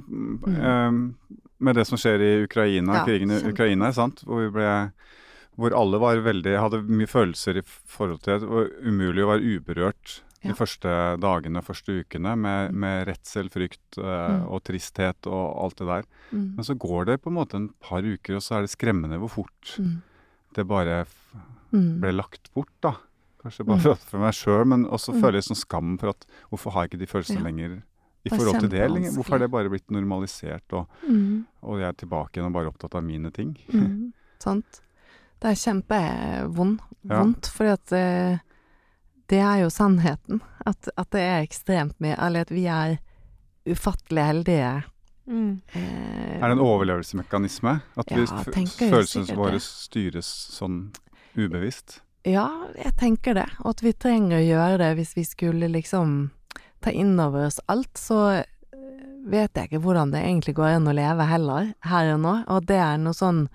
eh, med det som skjer i Ukraina, Ja, krigen i kjempe. Ukraina, sant? Hvor, vi ble, hvor alle var veldig, hadde mye følelser i forhold til det. Det var umulig å være uberørt Ja. de første dagene, første ukene, med, med redsel, frykt eh, Mm. og tristhet og alt det der. Mm. Men så går det på en måte en par uker, og så er det skremmende hvor fort Mm. det bare f- Mm. ble lagt bort, da. Kanskje bare for, for meg sjøl, men også Mm. føler jeg sånn skam for at hvorfor har jeg ikke de følelsene Ja. lenger i Det er forhold til det lenger? Hvorfor har kjempevanskelig. det bare blitt normalisert, og, Mm. og jeg er tilbake igjen og bare opptatt av mine ting? Mm. Sant? Det er kjempevondt, Ja. vondt, fordi at eh, det er jo sannheten. At, at det er ekstremt mye, eller at vi er ufattelig heldige. Mm. Eh, Er det en overlevelsesmekanisme? At vi, Ja, f- tenker jeg følelsene sikkert våre det. styres sånn ubevisst? Ja, jeg tenker det. Og at vi trenger å gjøre det hvis vi skulle liksom ta inn over oss alt, så eh, vet jeg ikke hvordan det egentlig går an å leve heller, her og nå. Og det er noe sånn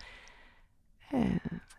eh,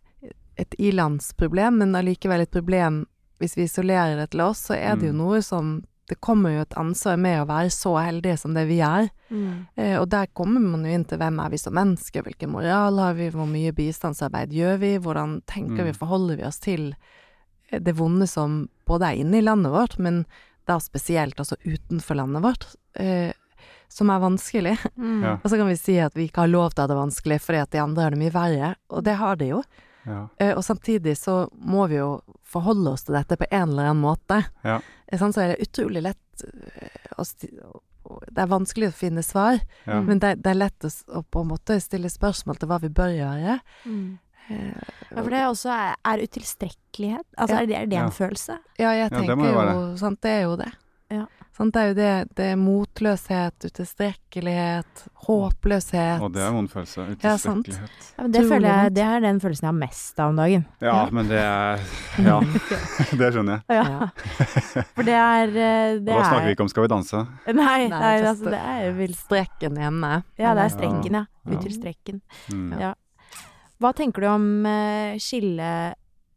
et ilandsproblem, men allikevel et problem hvis vi isolerer det til oss, så er det jo Mm. noe som det kommer jo et ansvar med å være så heldige som det vi er. Mm. Eh, og der kommer man jo inn til hvem er vi som mennesker, hvilken moral har vi, hvor mye bistandsarbeid gjør vi, hvordan tenker vi, Mm. forholder vi oss til eh, det vonde som både er inne i landet vårt, men da spesielt altså utenfor landet vårt, eh, som er vanskelig. Mm. Ja. Og så kan vi si at vi ikke har lov til å ha det vanskelig, fordi at de andre har det mye verre, og det har de jo. Ja. Eh, og samtidig så må vi jo forholde oss til dette på en eller annen måte. Ja. Eh, sant? Så er det utrolig lett eh, å sti- å- Det er vanskelig å finne svar, Ja. men det, det er lett å, s- å på en måte stille spørsmål til hva vi bør gjøre. Mm. Eh, Ja, for det er også er, er utilstrekkelighet. Altså, Ja. er det, er det Ja. en følelse? Ja, jeg Ja, det tenker må jo jo, være sant, det er jo det. Ja. Sant, det er jo det, det er motløshet, utilstrekkelighet, håpløshet. Og det er en vond følelse. Ja, sant. Utilstrekkelighet. Ja, men det, Utrolig føler jeg, vondt. det er den følelsen jeg har mest av om dagen. Ja, men det er Ja, det skjønner jeg. Ja. For det er eh, Og det da snakker er, vi ikke om Skal vi danse. Nei, Nei, nei just altså, det er jo vel Streken hjemme. Ja, det er Eller- strekken, ja. Ja. Ut til strekken. Mm. Ja. Hva tenker du om eh, skillet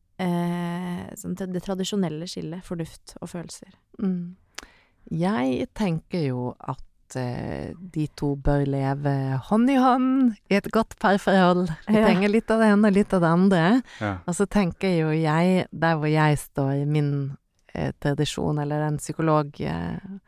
eh, sånn, det tradisjonelle skillet, fornuft og følelser? Mm. Jeg tenker jo at eh, de to bør leve hånd i hånd i et godt parforhold. Vi Ja. trenger litt av det ene og litt av det andre. Ja. Og så tenker jo jeg, der hvor jeg står i min eh, tradisjon, eller den psykologbakgrunnen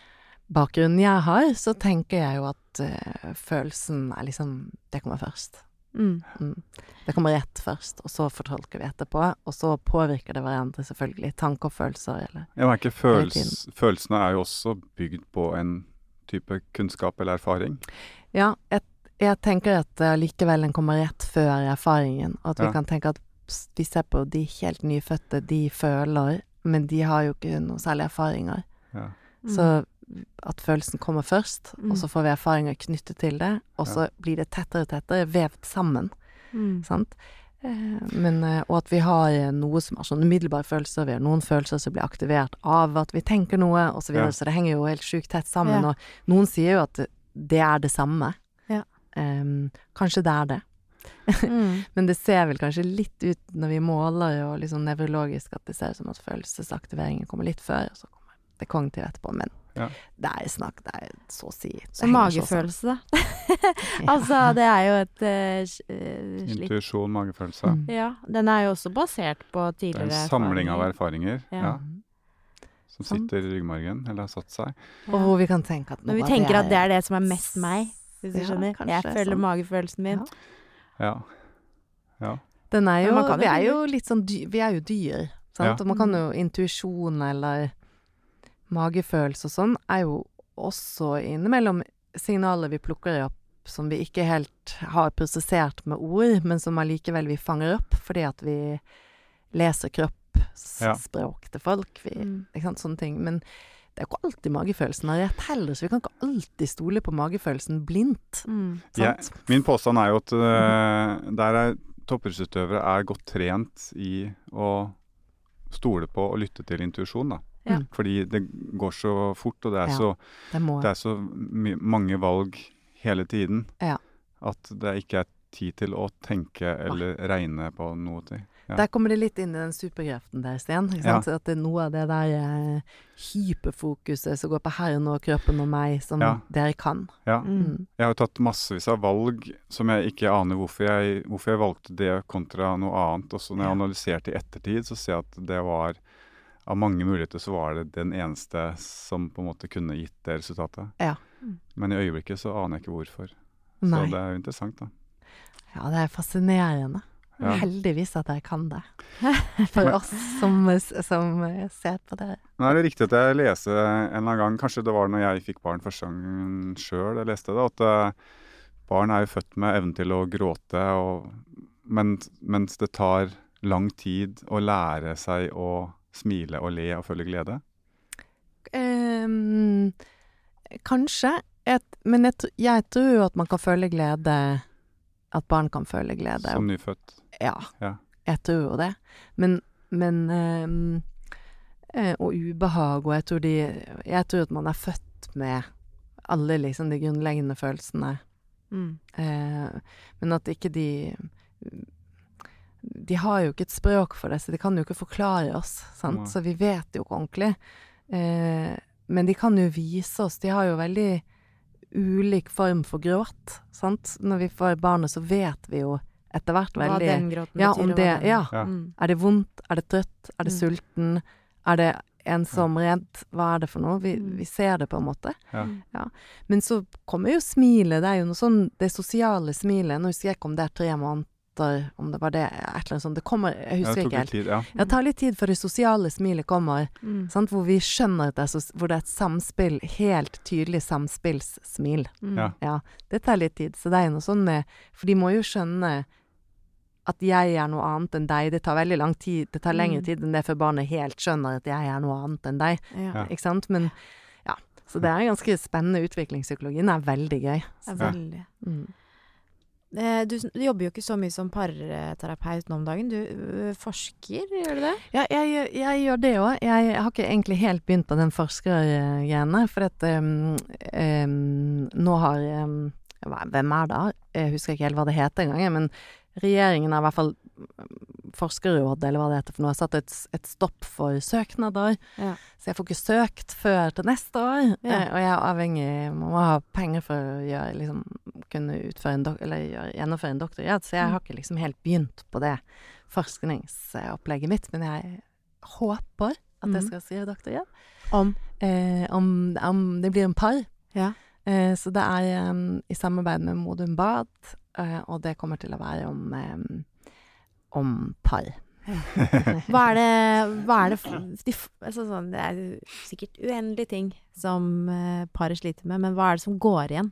jeg har, så tenker jeg jo at eh, følelsen er liksom, det kommer først. Mm. Mm. Det kommer rett først, og så fortolker vi etterpå, og så påvirker det hverandre selvfølgelig, tanker og følelser, eller Jeg merker Hele følels, Følelsene er jo også bygd på en type kunnskap eller erfaring. Ja, jeg, jeg tenker at uh, likevel den kommer rett før erfaringen, og at vi Ja. kan tenke at s- vi ser på de helt nyfødte, de føler, men de har jo ikke noe særlig erfaringer. Ja. Mm. Så at følelsen kommer først, Mm. og så får vi erfaringer knyttet til det, og så blir det tettere og tettere vevd sammen, Mm. sant? Eh, men, eh, og at vi har eh, noe som er sånn umiddelbare følelser, vi har noen følelser som blir aktivert av at vi tenker noe, og så videre, Ja. så det henger jo helt sjukt tett sammen, Ja. og noen sier jo at det, det er det samme. Ja. Em, kanskje det er det. Mm. Men det ser vel kanskje litt ut når vi måler og liksom nevrologisk at det ser ut som at følelsesaktiveringen kommer litt før, og så kommer det kognitive etterpå, men Ja. det er snakk, det er så å si. det Så henger så magefølelse, da. sammen. Altså, det er jo et eh, s- eh, slitt Intuisjon, magefølelse. Mm. Ja, den er jo også basert på Det er tidligere en samling av erfaringer Ja. ja, Mm. som Sant. sitter i ryggmargen, eller har satt seg. Og hvor vi kan tenke at Når vi noe av tenker at det er det som er mest meg, hvis du Ja, skjønner. kanskje Jeg føler sånn. magefølelsen min. Ja. Ja. Ja. Den er Men jo, man kan jo vi er bli- jo litt sånn dy, vi er jo dyr, sant? Ja. Og man kan jo intuisjon eller magefølelse og sånn er jo også innimellom signaler vi plukker opp som vi ikke helt har prosessert med ord, men som allikevel vi fanger opp fordi at vi leser Ja. kroppsspråk til folk, vi, Mm. ikke sant, sånne ting. Men det er jo ikke alltid magefølelsen har rett heller, så vi kan ikke alltid stole på magefølelsen blindt. Mm. Jeg, min påstand er jo at uh, der er toppidrettsutøvere er godt trent i å stole på og lytte til intuisjon, da. Ja. Fordi det går så fort, og det er Ja, så, Det må det er så my mange valg hele tiden Ja. at det ikke er tid til å tenke eller regne på noe til. Ja. Der kommer det litt inn i den superkraften der, Sten. Ikke sant? At det er noe av det der eh, hyperfokuset som går på herren og kroppen og meg, som Ja. dere kan. Ja. Mm. Jeg har jo tatt massevis av valg som jeg ikke aner hvorfor jeg, hvorfor jeg valgte det kontra noe annet. Og så når jeg Ja. analyserte i ettertid, så ser jeg at det var av mange muligheter så var det den eneste som på en måte kunne gitt det resultatet. Ja. Men i øyeblikket så aner jeg ikke hvorfor. Nei. Så det er jo interessant, da. Ja, det er fascinerende. Ja. Heldigvis at jeg kan det. For oss som, som ser på det. Nå er det riktig at jeg leste en eller annen gang, kanskje det var når jeg fikk barn første gangen sjøl jeg leste det, at uh, barn er jo født med evnen til å gråte, og, men, mens det tar lang tid å lære seg å smile og le og føle glede. Um, kanskje, et, men jeg, tr- jeg tror jo at man kan føle glede, at barn kan føle glede. Som nyfødt. Ja, Ja. jeg tror jo det. Men, men um, eh, og ubehag, og jeg tror, de, jeg tror at man er født med alle liksom de grunnleggende følelsene. Mm. Eh, men at ikke de De har jo ikke et språk for det, så de kan jo ikke forklare oss, sant? Nei. Så vi vet jo ikke ordentlig. Eh, men de kan jo vise oss, de har jo veldig ulik form for gråt, sant? Når vi får barnet, så vet vi jo etter hvert Hva veldig den gråten Ja, betyr, om og hva det- den- ja. Ja. Mm. Er det vondt? Er det trøtt? Er det Mm. sulten? Er det ensom, redd? Hva er det for noe? Vi, Mm. vi ser det på en måte. Ja. Ja. Men så kommer jo smilet. Det er jo noe sånn, det sosiale smilet. Nå husker jeg ikke om det er tre måneder, om det var det, et eller annet sånt. Det kommer, jeg Ja, husker det tok ikke litt helt. tid, ja. Det tar litt tid før det sosiale smilet kommer, Mm. sant? Hvor vi skjønner at det er, så, hvor det er et samspill, helt tydelig samspillssmil. Mm. Ja. Ja, det tar litt tid. Så det er jo noe sånn med, for de må jo skjønne at jeg er noe annet enn deg. Det tar veldig lang tid, det tar lengre Mm. tid enn det før barnet helt skjønner at jeg er noe annet enn deg. Ja. Ja. Ikke sant? Men ja, så det er en ganske spennende utvikling. Psykologien er veldig gøy. Det er veldig. Mm. Eh, Du, s- du jobber jo ikke så mye som parterapeut nå om dagen. Du ø, forsker, gjør du det? Ja, jeg, jeg gjør det òg. Jeg har ikke egentlig helt begynt på den forskergreiene, for at um, um, nå har um, hva- Hvem er det? Jeg husker ikke helt hva det heter engang, jeg, men regjeringen har i hvert fall Forskerrådet, eller hva det heter for noe, har satt et, et stopp for søknader. Ja. Så jeg får ikke søkt før til neste år. Ja. Eh, og jeg er avhengig Man må ha penger for å gjøre, liksom, kunne utføre en dok eller gjøre, gjennomføre en doktorgrad, så jeg har ikke liksom helt begynt på det forskningsopplegget mitt, men jeg håper at jeg Mhm. skal skrive doktorgrad. Om? Eh, om, om det blir en par. Ja. Eh, så det er um, i samarbeid med Modum Bad, eh, og det kommer til å være om, um, om par. Hva er det, hva er det f- de, f- altså sånn, Det er jo sikkert uendelige ting som uh, paret sliter med, men hva er det som går igjen?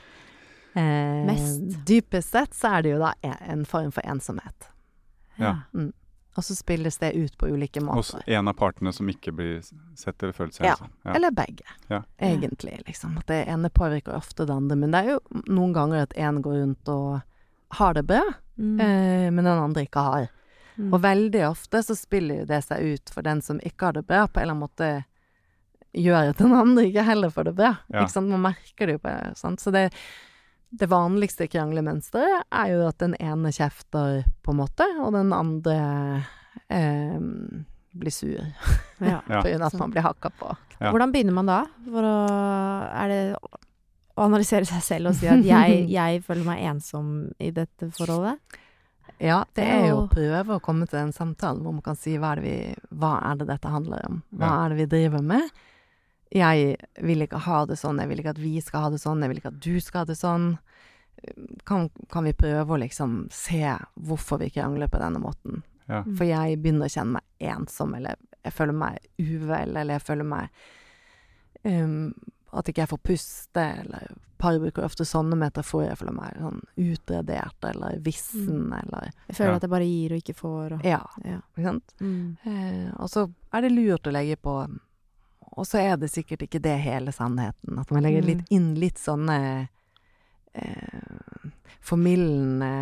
Eh, Mest. Dypest sett så er det jo da en, en form for ensomhet. Ja. Og så spilles det ut på ulike Hos måter. en av partene som ikke blir sett eller følt seg Ja. ensom. Ja. Eller begge, Ja. egentlig. Liksom. At det ene påvirker ofte det andre. Men det er jo noen ganger at en går rundt og har det bra, Mm. eh, men den andre ikke har. Mm. Og veldig ofte så spiller jo det seg ut for den som ikke har det bra, på en eller annen måte gjør at den andre ikke heller får det bra. Ja. Ikke sant? Man merker det jo på sant? Så det, det vanligste kranglemønsteret er jo at den ene kjefter på en måte, og den andre eh, blir sur Ja. Ja. på grunn av at man blir hakka på. Ja. Hvordan begynner man da? For å, er det å analysere seg selv og si at jeg, jeg føler meg ensom i dette forholdet? Ja, det er jo Og- å prøve å komme til en samtale hvor man kan si hva er det, vi, hva er det dette handler om? Hva Ja. er det vi driver med? Jeg vil ikke ha det sånn, jeg vil ikke at vi skal ha det sånn, jeg vil ikke at du skal ha det sånn. Kan, kan vi prøve å liksom se hvorfor vi krangler på denne måten? Ja. For jeg begynner å kjenne meg ensom, eller jeg føler meg uvel, eller jeg føler meg um, at ikke jeg får puste, eller par bruker ofte sånne metaforer. Jeg føler meg sånn utredert, eller vissen, Mm. eller Jeg føler Ja. at jeg bare gir og ikke får. Og, Ja, ja. ikke sant? Mm. Eh, og så er det lurt å legge på og så er det sikkert ikke det hele sannheten. At man legger litt inn litt sånne eh, formildende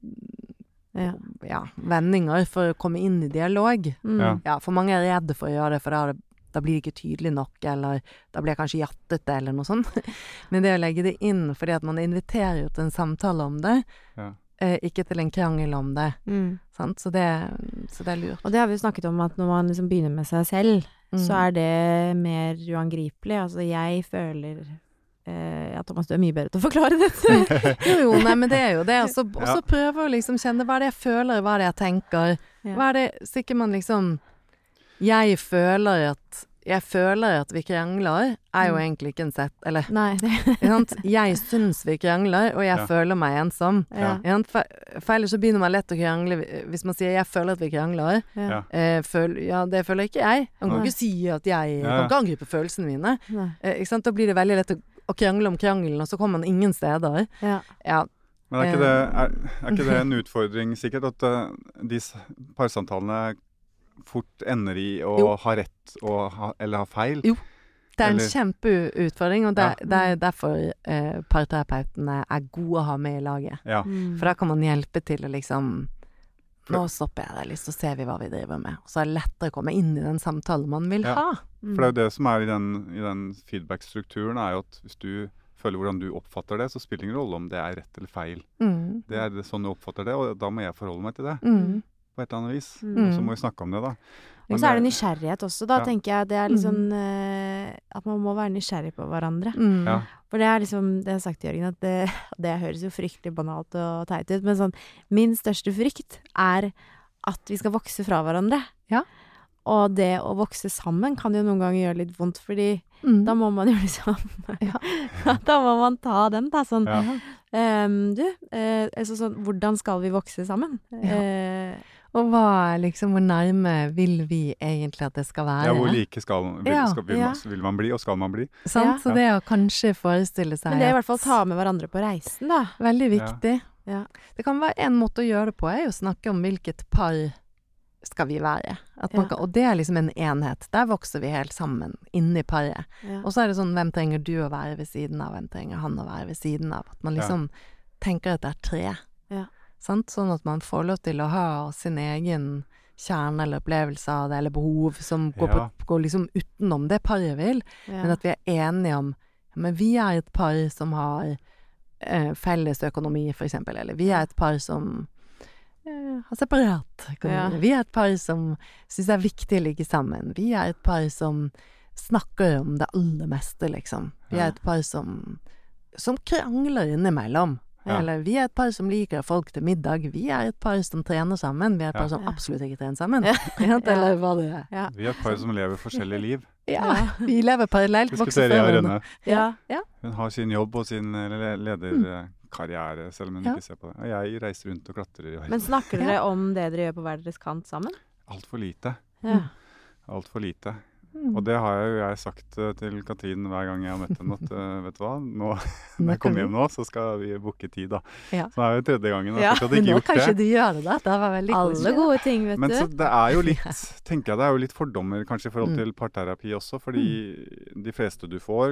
ja. Ja, vendinger for å komme inn i dialog. Mm. Ja. Ja, for mange er redde for å gjøre det, for da, da blir det ikke tydelig nok, eller da blir det kanskje jattete, eller noe sånt. Men det å legge det inn, fordi at man inviterer jo til en samtale om det, Ja. eh, ikke til en krangel om det. Mm. Sant? Så, det, så det er lurt. Og det har vi jo snakket om, at når man liksom begynner med seg selv, Mm. så er det mer uangripelig. Altså, jeg føler eh, ja, Thomas, du er mye bedre til å forklare dette. Jo, jo, nei, men det er jo det. Og så ja. prøve å liksom kjenne hva er det jeg føler, hva er det jeg tenker. Ja. Hva er det, sikkert man liksom Jeg føler at Jeg føler at vi krangler, er jo Mm. egentlig ikke en sett, eller Nei, det ikke sant? Jeg syns vi krangler, og jeg Ja. føler meg ensom. ja. Ikke sant? For, for ellers så begynner man lett å krangle hvis man sier 'jeg føler at vi krangler'. Ja. Ja. Eh, føl, ja, det føler ikke jeg. Jeg kan Nei. ikke si at jeg Ja, kan ja. ikke angripe følelsene mine. Nei. Eh, ikke sant? Da blir det veldig lett å, å krangle om krangelen, og så kommer man ingen steder. Ja. Ja, Men er ikke, det, er, er ikke det en utfordring sikkert, at uh, de s- parsamtalene fort ender i å Jo. ha rett og ha, eller ha feil? Jo. det er en Eller- kjempeutfordring, og det, Ja. det er derfor eh, parterapeutene er gode å ha med i laget. Ja. Mm. For da kan man hjelpe til å liksom Nå stopper jeg deg litt, så ser vi hva vi driver med. Og så er det lettere å komme inn i den samtalen man vil Ja. ha. Mm. For det er jo det som er i den, i den feedback-strukturen, er jo at hvis du føler hvordan du oppfatter det, så spiller det ingen rolle om det er rett eller feil. Mm. Det er det, sånn du oppfatter det, og da må jeg forholde meg til det Mm. på et eller annet vis. Mm. Og så må vi snakke om det, da. Og så er det nysgjerrighet også, da Ja. tenker jeg. Det er liksom eh, at man må være nysgjerrig på hverandre. Mm. Ja. For det er liksom, det har jeg sagt til Jørgen, at det, det høres jo fryktelig banalt og teit ut, men sånn, min største frykt er at vi skal vokse fra hverandre. Ja. Og det å vokse sammen kan jo noen ganger gjøre litt vondt, fordi Mm. da må man jo liksom Ja. Da må man ta den, da. Sånn, Ja. ehm, du, eh, altså sånn, hvordan skal vi vokse sammen? Ja. Eh, Og hva er liksom, hvor nærme vil vi egentlig at det skal være? Ja, hvor like skal, vil, Ja. skal, vil, Ja. man, vil man bli, og skal man bli? Sant? Ja. Så det å kanskje forestille seg men det er i at- hvert fall ta med hverandre på reisen, da. Veldig Ja. viktig. Ja. Det kan være en måte å gjøre det på, er jo å snakke om hvilket par skal vi være. At man Ja. kan, og det er liksom en enhet. Der vokser vi helt sammen inni paret. Ja. Og så er det sånn, hvem trenger du å være ved siden av, hvem trenger han å være ved siden av? At man liksom tenker at det er tre. Ja. Sant? Sånn at man får lov til å ha sin egen kjerne eller opplevelse av det, eller behov som går, Ja. på, går liksom utenom det paret vil. Ja. Men at vi er enige om, men vi er et par som har eh, felles økonomi, for eksempel, eller vi er et par som eh, har separat økonomi. Ja. Vi er et par som synes det er viktig å ligge sammen. Vi er et par som snakker om det aller meste, liksom. Vi Ja. er et par som, som krangler innimellom. Ja. Eller vi er et par som liker folk til middag. Vi er et par som trener sammen. Vi er et Ja. par som Ja. absolutt ikke trener sammen. Ja. Eller hva det er. Ja. Vi er et par som lever forskjellige liv. Ja, vi lever parallelt. vokser Diskuterer jeg og fra Rønne. Ja. Ja. Hun har sin jobb og sin eh, le- lederkarriere, selv om hun Ja. ikke ser på det. Og jeg reiser rundt og klatrer i Men verden. snakker dere om det dere gjør på hver deres kant sammen? Altfor lite. Ja. Altfor lite. Mm. Og det har jo jeg sagt eh, til Katrin hver gang jeg har møtt henne, at eh, vet du hva, nå, når Nå jeg kan kommer vi- hjem nå, så skal vi booke tid, da. Ja. Så det er jo tredje gangen, og Ja, fortsatt Men ikke nå gjort kanskje det. de gjør det, da. Det var veldig Alle koselig. gode ting, vet Men du. så det er jo litt, tenker jeg det er jo litt fordommer kanskje i forhold Mm. til parterapi også, fordi de fleste du får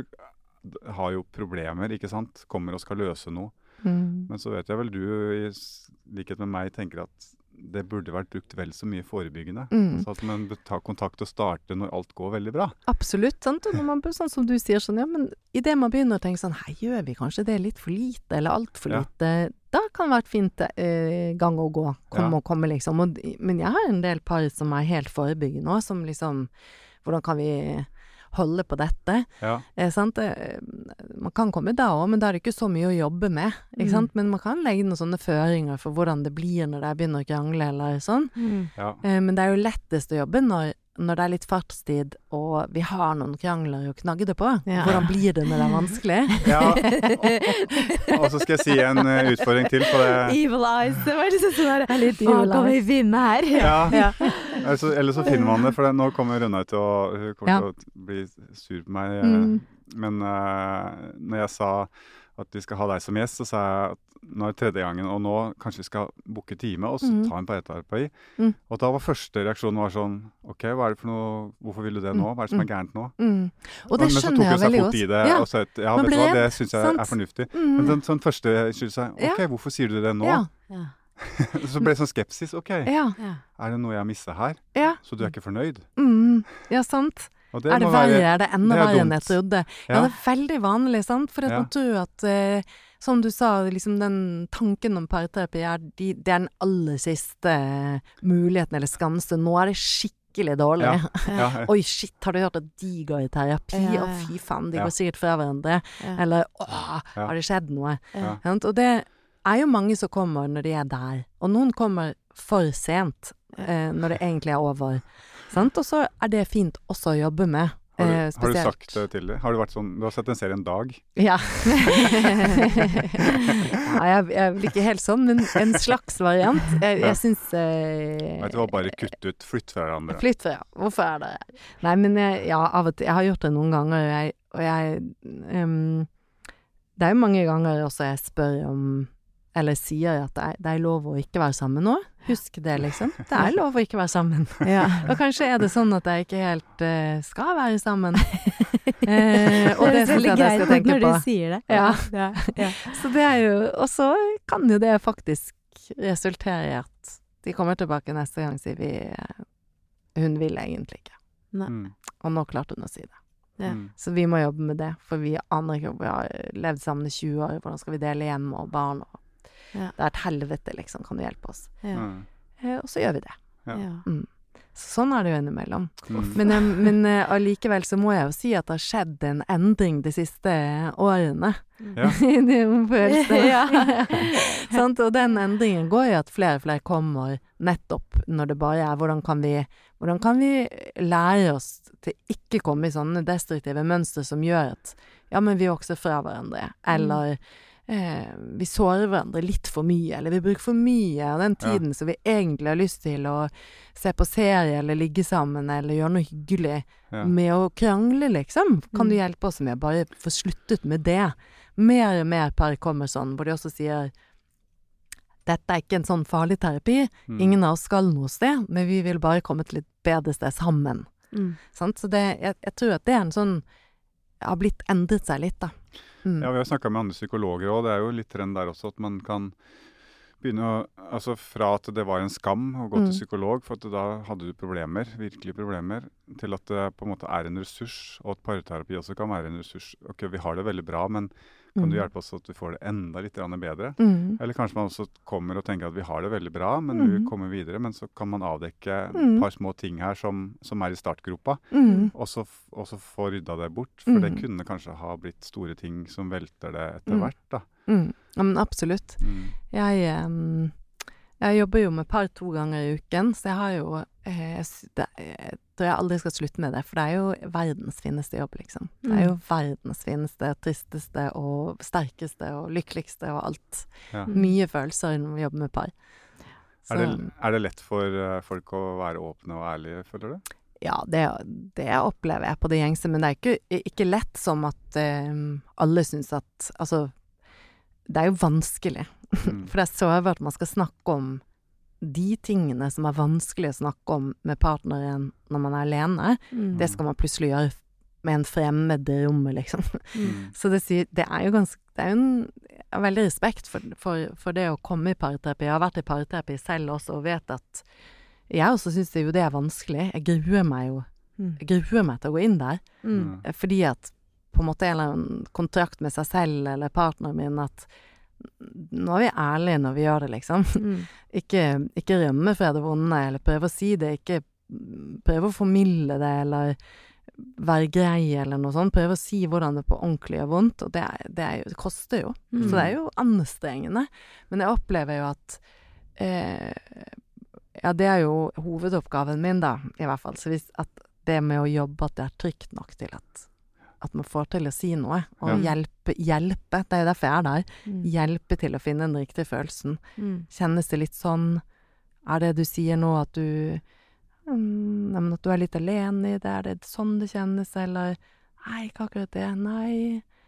har jo problemer, ikke sant? Kommer og skal løse noe. Mm. Men så vet jeg vel du, i s- likhet med meg, tenker at det burde vært brukt vel så mye forebyggende. Mm. Så at man bør ta kontakt og starte når alt går veldig bra. Absolutt, sant? Og når man, bør- sånn som du sier sånn, ja, men i det man begynner å tenke sånn, hei, gjør vi kanskje det litt for lite, eller alt for Ja. lite, da kan det være et fint eh, gang å gå, komme Ja. og komme liksom. Og, men jeg har en del par som er helt forebyggende nå, som liksom, hvordan kan vi holde på dette? Ja, Eh, sant? Eh, Man kan komme da også, men da er det ikke så mye å jobbe med, ikke Mm. sant? Men man kan legge noen sånne føringer for hvordan det blir når det begynner å krangle, eller sånn. Mm. ja. Eh, Men det er jo lettest å jobbe når, når det er litt fartstid, og vi har noen krangler å knagge det på. Ja. Hvordan blir det når det er vanskelig? ja. Og, og så skal jeg si en eh, utfordring til på det. Evil eyes, det var liksom sånn der, litt hva evil kan vi eyes. finne her? Ja. Ja. Eller så, eller så finner man det, for det, nå kommer Rønna til å, hun kommer Ja. til å bli sur på meg. eh, Mm. Men eh, når jeg sa at de skal ha deg som gjest, så sa jeg at nå er det tredje gangen, og nå kanskje vi skal booke time, og så Mm. ta en parterapi. Mm. Og da var første reaksjonen var sånn, ok, hva er det for noe, hvorfor vil du det nå? Hva er det som er gærent nå? Mm. Og det Men så skjønner tok jeg hun seg veldig fort godt. i det, Ja. og sa at, ja, Man vet du blir hva, det redd, synes jeg sant? er fornuftig. Mm. Men den sånn første skyld seg, ok, Ja. hvorfor sier du det nå? Ja. Ja. Så ble det sånn skepsis, ok, Ja. Ja. er det noe jeg har misset her? Ja. Så du er ikke fornøyd? Mm. Ja, sant. Og Er det må verre? være- Er det enda det er verre enn dumt. jeg trodde? Ja, Ja. det er veldig vanlig, sant? For at Ja. man tror at, eh, som du sa, liksom den tanken om parterapi er, de, det er den aller siste eh, muligheten eller skanse. Nå er det skikkelig dårlig. Ja. Ja. Oi, shit, har du hørt at de går i terapi? Å, Ja, ja. fy faen, de Ja. går sikkert fra hverandre. Ja. Eller, åh, Ja. har det skjedd noe? Ja. Sant? Og det er jo mange som kommer når de er der. Og noen kommer for sent, eh, når det egentlig er over. Sant? Og så er det fint også å jobbe med. Har du, eh, har du spesielt. sagt det til dem? Har du vært sånn, du har sett en serie en dag? Ja. ja jeg, jeg blir ikke helt sånn, men en slags variant. Jeg, Ja. jeg syns eh, Vet du hva, bare kutt ut, flytt fra hverandre. Flytt fra, ja. Hvorfor er det Nei, men jeg, ja, av og til. Jeg har gjort det noen ganger, og jeg, og jeg um, det er jo mange ganger også jeg spør om eller sier at det er, det er lov å ikke være sammen nå. Husk det, liksom. Det er lov å ikke være sammen. Ja. Og kanskje er det sånn at jeg ikke helt uh, skal være sammen. eh, og det høres synes veldig jeg jeg greit skal ut tenke når på. du sier det. Ja. Ja. Ja. Så det er jo Og så kan jo det faktisk resultere i at de kommer tilbake neste gang og sier vi eh, hun vil egentlig ikke. Nei. Mm. Og nå klarte hun å si det. Ja. Mm. Så vi må jobbe med det, for vi aner ikke. Vi har levd sammen i tjue år, hvordan skal vi dele hjem og barn? Og Ja. det er et helvete, liksom. Kan du hjelpe oss? Ja. Mm. Eh, og så gjør vi det. Ja. Ja. Mm. Så sånn er det jo innimellom. Mm. Men, eh, men eh, allikevel så må jeg jo si at det har skjedd en endring de siste årene. Ja. I de følelsene. Ja. Sant? Og den endringen går jo at flere og flere kommer nettopp når det bare er hvordan kan vi, hvordan kan vi lære oss til ikke komme i sånne destruktive mønstre som gjør at ja, men vi vokser fra hverandre, eller eh, vi sårer hverandre litt for mye, eller vi bruker for mye av den tiden som vi egentlig har lyst til å se på serie, eller ligge sammen, eller gjøre noe hyggelig Ja. med å krangle, liksom. Kan Mm. du hjelpe oss med å bare få sluttet med det? Mer og mer par kommer sånn, hvor de også sier dette er ikke en sånn farlig terapi, Mm. ingen av oss skal noe sted, men vi vil bare komme til et bedre sted sammen. Mm. Sant? Så det, jeg, jeg tror at det er en sånn har blitt endret seg litt, da. Mm. Ja, vi har snakket med andre psykologer også, det er jo litt trend der også, at man kan begynne å, altså fra at det var en skam å gå Mm. til psykolog, for at da hadde du problemer, virkelige problemer, til at det på en måte er en ressurs, og at parterapi også kan være en ressurs. Ok, vi har det veldig bra, men kan du Mm. hjelpe oss at vi får det enda litt grann bedre? Mm. Eller kanskje man også kommer og tenker at vi har det veldig bra, men Mm. vi kommer videre, men så kan man avdekke Mm. et par små ting her som, som er i startgropa, Mm. og så, f- og så få rydda det bort, for det Mm. kunne kanskje ha blitt store ting som velter det etter Mm. hvert, da. Mm. Ja, men absolutt. Mm. Jeg, um, jeg jobber jo med par to ganger i uken, så jeg har jo eh, jeg sy- det, Jeg tror jeg aldri skal slutte med det, for det er jo verdens fineste jobb, liksom. Det er jo verdens fineste, tristeste og sterkeste og lykkeligste og alt. Ja. Mm. Mye følelser når vi jobber med par. Er, det, er det lett for eh, folk å være åpne og ærlige, føler du? Ja, det, det opplever jeg på det gjengse, men det er ikke, ikke lett som at eh, alle syns at Altså, det er jo vanskelig. Mm. For det er sårbart at man skal snakke om de tingene som er vanskelig å snakke om med partneren når man er alene. Mm. Det skal man plutselig gjøre med en fremmed i rommet, liksom. Mm. Så det, sier, det er jo ganske Det er jo en jeg har veldig respekt for, for, for det å komme i parterapi. Jeg har vært i parterapi selv også og vet at jeg også syns det jo det er vanskelig. Jeg gruer meg jo Mm. Jeg gruer meg til å gå inn der. Mm. Fordi at på en måte en eller annen kontrakt med seg selv eller partneren min at nå er vi ærlige når vi gjør det, liksom. Mm. Ikke, ikke rømme fra det vonde, eller prøve å si det, ikke prøve å formidle det, eller være grei, eller noe sånt. Prøve å si hvordan det på ordentlig gjør vondt, og det, er, det, er jo, det koster jo. Mm. Så det er jo anstrengende. Men jeg opplever jo at eh, ja, det er jo hovedoppgaven min, da, i hvert fall. Så hvis at det med å jobbe, at det er trygt nok til at at man får til å si noe, og Ja. hjelpe, hjelpe, det er jo derfor jeg er der, Mm. hjelpe til å finne den riktige følelsen. Mm. Kjennes det litt sånn, er det du sier nå at du, mm, nei, men at du er litt alene i det, er det sånn det kjennes, eller, nei, ikke akkurat det, nei,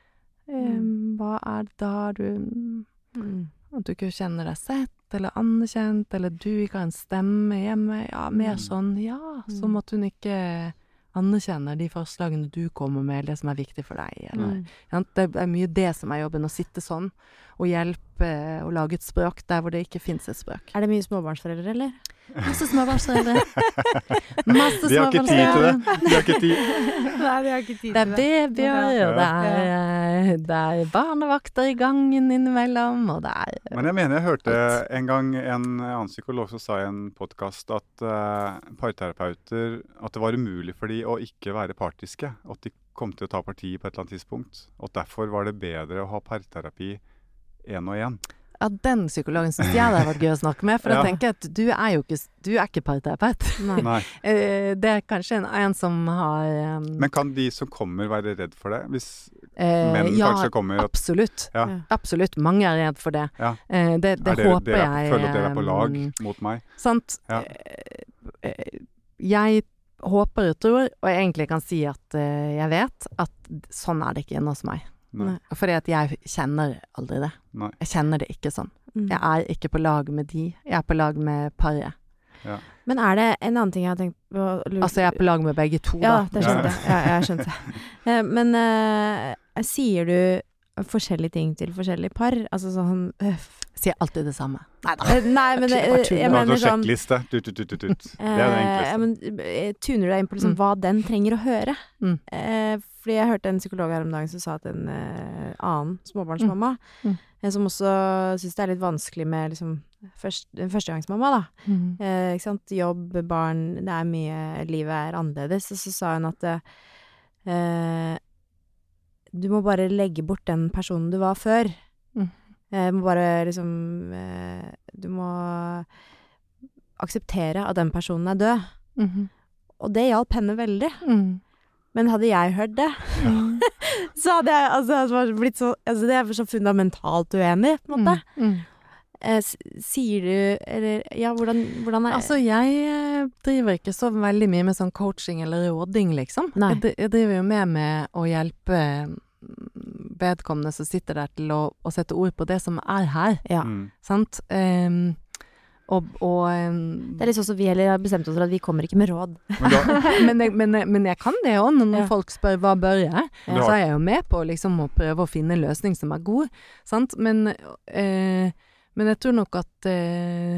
Um, hva er det da du Mm. At du ikke kjenner deg sett eller anerkjent, eller du ikke har en stemme hjemme. Ja, mer Mm. sånn, ja, som at hun ikke anerkjenner de forslagene du kommer med, eller det som er viktig for deg. Eller, Mm. ja, det er mye det som er jobben, å sitte sånn og hjelpe og lage et språk der hvor det ikke finnes et språk. Er det mye småbarnsforeldre, eller? Masse småbarnsforeldre. Masse De har ikke tid til det. småbarnsforeldre. De har ikke tid. Nei, de har ikke tid Det er babyer, det er, det er barnevakter i gangen innimellom, og det er Men jeg mener jeg hørte en gang en annen psykolog som sa i en podcast at uh, parterapeuter, at det var umulig for de å ikke være partiske, at de kom til å ta parti på et eller annet tidspunkt, og derfor var det bedre å ha parterapi en og en. Ja, den psykologen synes jeg det har vært gøy å snakke med, for Ja. jeg tenker at du er jo ikke, du er ikke parterapeut. Nei. Nei. Eh, Det er kanskje en, en som har um, Men kan de som kommer være redd for det? Hvis eh, menn ja, kanskje kommer at absolutt. Ja. Ja. Absolutt. Mange er redd for det. Ja. Eh, det, det er dere, håper dere, jeg. føler at dere er på lag um, mot meg? Sant? Ja. Eh, eh, Jeg håper og tror, og jeg egentlig kan si at eh, jeg vet, at sånn er det ikke inne hos meg. Nei. Fordi at jeg kjenner aldri det. Nei. Jeg kjenner det ikke sånn. Mm. Jeg er ikke på lag med de. Jeg er på lag med paret. Ja. Men er det en annen ting jeg har tenkt på? lurt- Altså, jeg er på lag med begge to, Ja, da. det skjønte jeg. Ja, jeg skjønte. Eh, Men eh, sier du forskjellige ting til forskjellige par? Altså sånn øh, f- Sier alltid det samme. Nei da. eh, Nei, men det, Jeg bare tuller. jeg Du har mener en sånn sjekkliste. Tut, tut, tut, tut, tut. Det er det eh, enkleste. ja, men, eh, tuner du deg inn på liksom Mm. hva den trenger å høre? Mm. Eh, fordi jeg hørte en psykolog her om dagen som sa at en eh, annen småbarnsmamma, Mm. Mm. eh, som også synes det er litt vanskelig med liksom først, en førstegangsmamma, da. Mm. Eh, ikke sant? Jobb, barn, det er mye, livet er annerledes. Og så sa hun at eh, du må bare legge bort den personen du var før. Mm. Eh, må bare liksom eh, Du må akseptere at den personen er død. Mhm. Og det hjalp henne veldig. Mm. Men hadde jeg hørt det, Mm. så hadde jeg altså, det var blitt så altså, det er så fundamentalt uenig, på en måte. Mm. Eh, s- sier du Eller ja, hvordan, hvordan er Altså, jeg eh, driver ikke så veldig mye med sånn coaching eller råding, liksom. Nei. Jeg, dri- jeg driver jo med med å hjelpe mm, vedkommende som sitter der til å, å sette ord på det som er her, Ja. Mm. sant? Ehm, og og ehm, Det er litt sånn som vi heller har bestemt oss for at vi kommer ikke med råd. Men da, men, jeg, men, jeg- men jeg kan det òg, når Ja. folk spør hva bør jeg, Du så har- er jeg jo med på liksom å prøve å finne en løsning som er god, sant? Men, eh, men jeg tror nok at eh,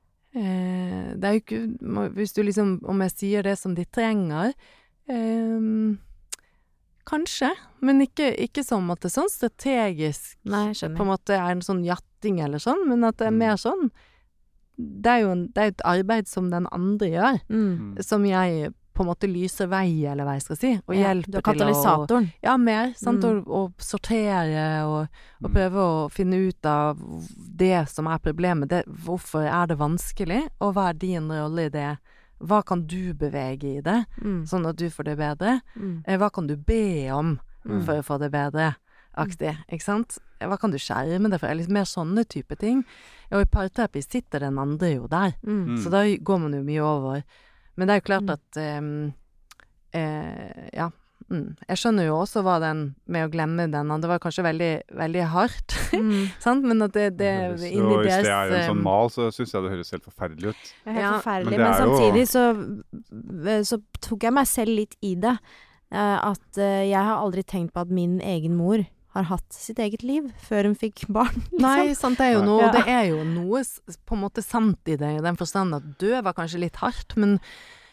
eh, det er jo ikke Hvis du liksom, om jeg sier det som de trenger, eh, kanskje, men ikke, ikke som at det er sånn strategisk Nei, på en skjønner. måte er en sånn jatting eller sånn, men at det er Mm. mer sånn det er jo en, det er et arbeid som den andre gjør, Mm. mm. som jeg på en måte lyser vei, eller hva jeg skal si, og Ja, hjelper du er til å katalysatoren. Ja, mer, sant, Mm. og, og sortere, og, og Mm. prøve å finne ut av det som er problemet, det, hvorfor er det vanskelig, og hva er din rolle i det? Hva kan du bevege i det, Mm. sånn at du får det bedre? Mm. Eh, Hva kan du be om Mm. for å få det bedre? Aktig, ikke sant? Hva kan du skjerme det for? Litt mer sånne type ting. Og i parterapi sitter den andre jo der, Mm. Mm. så da går man jo mye over. Men det er jo klart Mm. at ehm, eh, ja, mm. Jeg skjønner jo også hva den med å glemme den, det var kanskje veldig, veldig hardt, Mm. sant? Men at det, det høres- inni og hvis deres det er en sånn ehm, mal, så syns jeg det høres helt forferdelig ut. Det er helt Ja, forferdelig, men det men, er jo- samtidig så, så tok jeg meg selv litt i det. Eh, at eh, jeg har aldri tenkt på at min egen mor har hatt sitt eget liv før hun fikk barn. Liksom. Nei, sant, det er jo Nei. noe, Ja. det er jo noe s- på en måte sant i det, i den forstand at død var kanskje litt hardt, men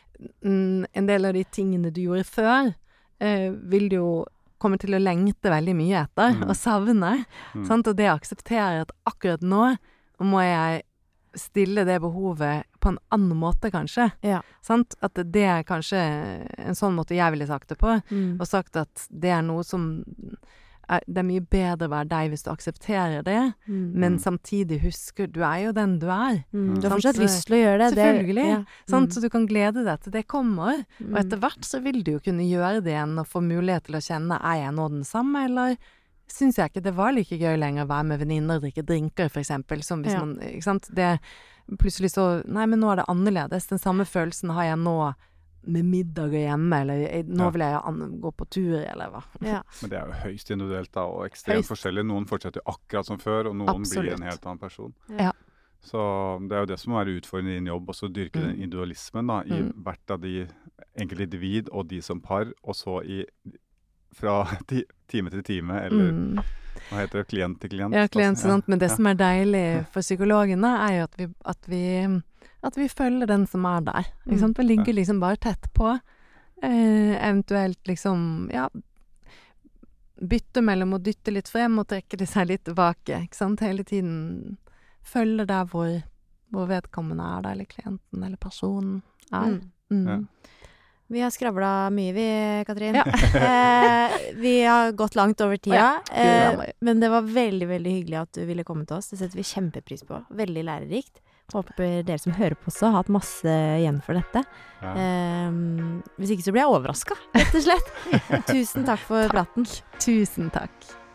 mm, en del av de tingene du gjorde før, eh, vil du jo komme til å lengte veldig mye etter, Mm. og savne, Mm. sant, og det aksepterer at akkurat nå må jeg stille det behovet på en annen måte, kanskje, Ja. sant, at det er kanskje en sånn måte jeg ville sagt det på, Mm. og sagt at det er noe som er, det er mye bedre å være deg hvis du aksepterer det, Mm. men Mm. samtidig husker du er jo den du er, Mm. Du har Sant, fortsatt så- lyst til å gjøre det. det Selvfølgelig. ja. sant? Mm. Så du kan glede deg til det kommer, Mm. og etter hvert så vil du jo kunne gjøre det igjen og få mulighet til å kjenne, er jeg nå den samme, eller syns jeg ikke det var like gøy lenger å være med venninner og drikke drinker, for eksempel, som hvis Ja. man, ikke sant, det plutselig så, nei, men nå er det annerledes, den samme følelsen har jeg nå med middager hjemme, eller jeg, nå ja. vil jeg an, gå på tur, eller hva. Ja. Men det er jo høyst individuelt da, og ekstremt høyst. Forskjellig. Noen fortsetter akkurat som før, og noen Absolutt. Blir en helt annen person. Ja. Så det er jo det som er utfordrende i din jobb, også dyrke mm. den individualismen da, i mm. hvert av de enkelte individ og de som par, og så i, fra ti, time til time, eller mm. hva heter det, klient til klient. Ja, klient til klient, ja. Men det ja. Som er deilig for psykologene er jo at vi, at vi, at vi følger den som er der. Ikke sant? Vi ligger liksom bare tett på, eh, eventuelt liksom, ja, bytte mellom å dytte litt frem og trekke det seg litt tilbake, ikke sant? Hele tiden følge der hvor, hvor vedkommende er der, eller klienten eller personen er. Mm. Mm. Ja. Vi har skravlet mye, vi, Katrin. Ja. eh, vi har gått langt over tida, ja. eh, men det var veldig, veldig hyggelig at du ville komme til oss. Det setter vi kjempepris på. Veldig lærerikt. Håper dere som hører på oss har hatt masse igjen for dette. Ja. Eh, hvis ikke så blir jeg overrasket, rett og slett. Tusen takk for takk. Praten. Tusen takk.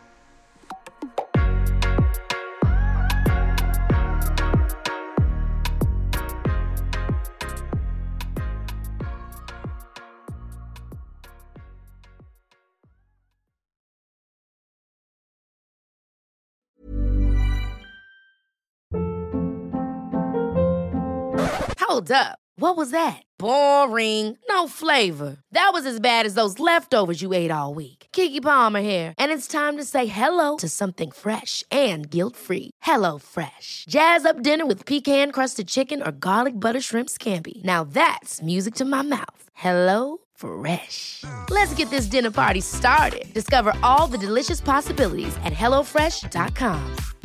Hold up. What was that? Boring. No flavor. That was as bad as those leftovers you ate all week. Keke Palmer here, and it's time to say hello to something fresh and guilt-free. Hello Fresh. Jazz up dinner with pecan-crusted chicken or garlic butter shrimp scampi. Now that's music to my mouth. Hello Fresh. Let's get this dinner party started. Discover all the delicious possibilities at hello fresh dot com.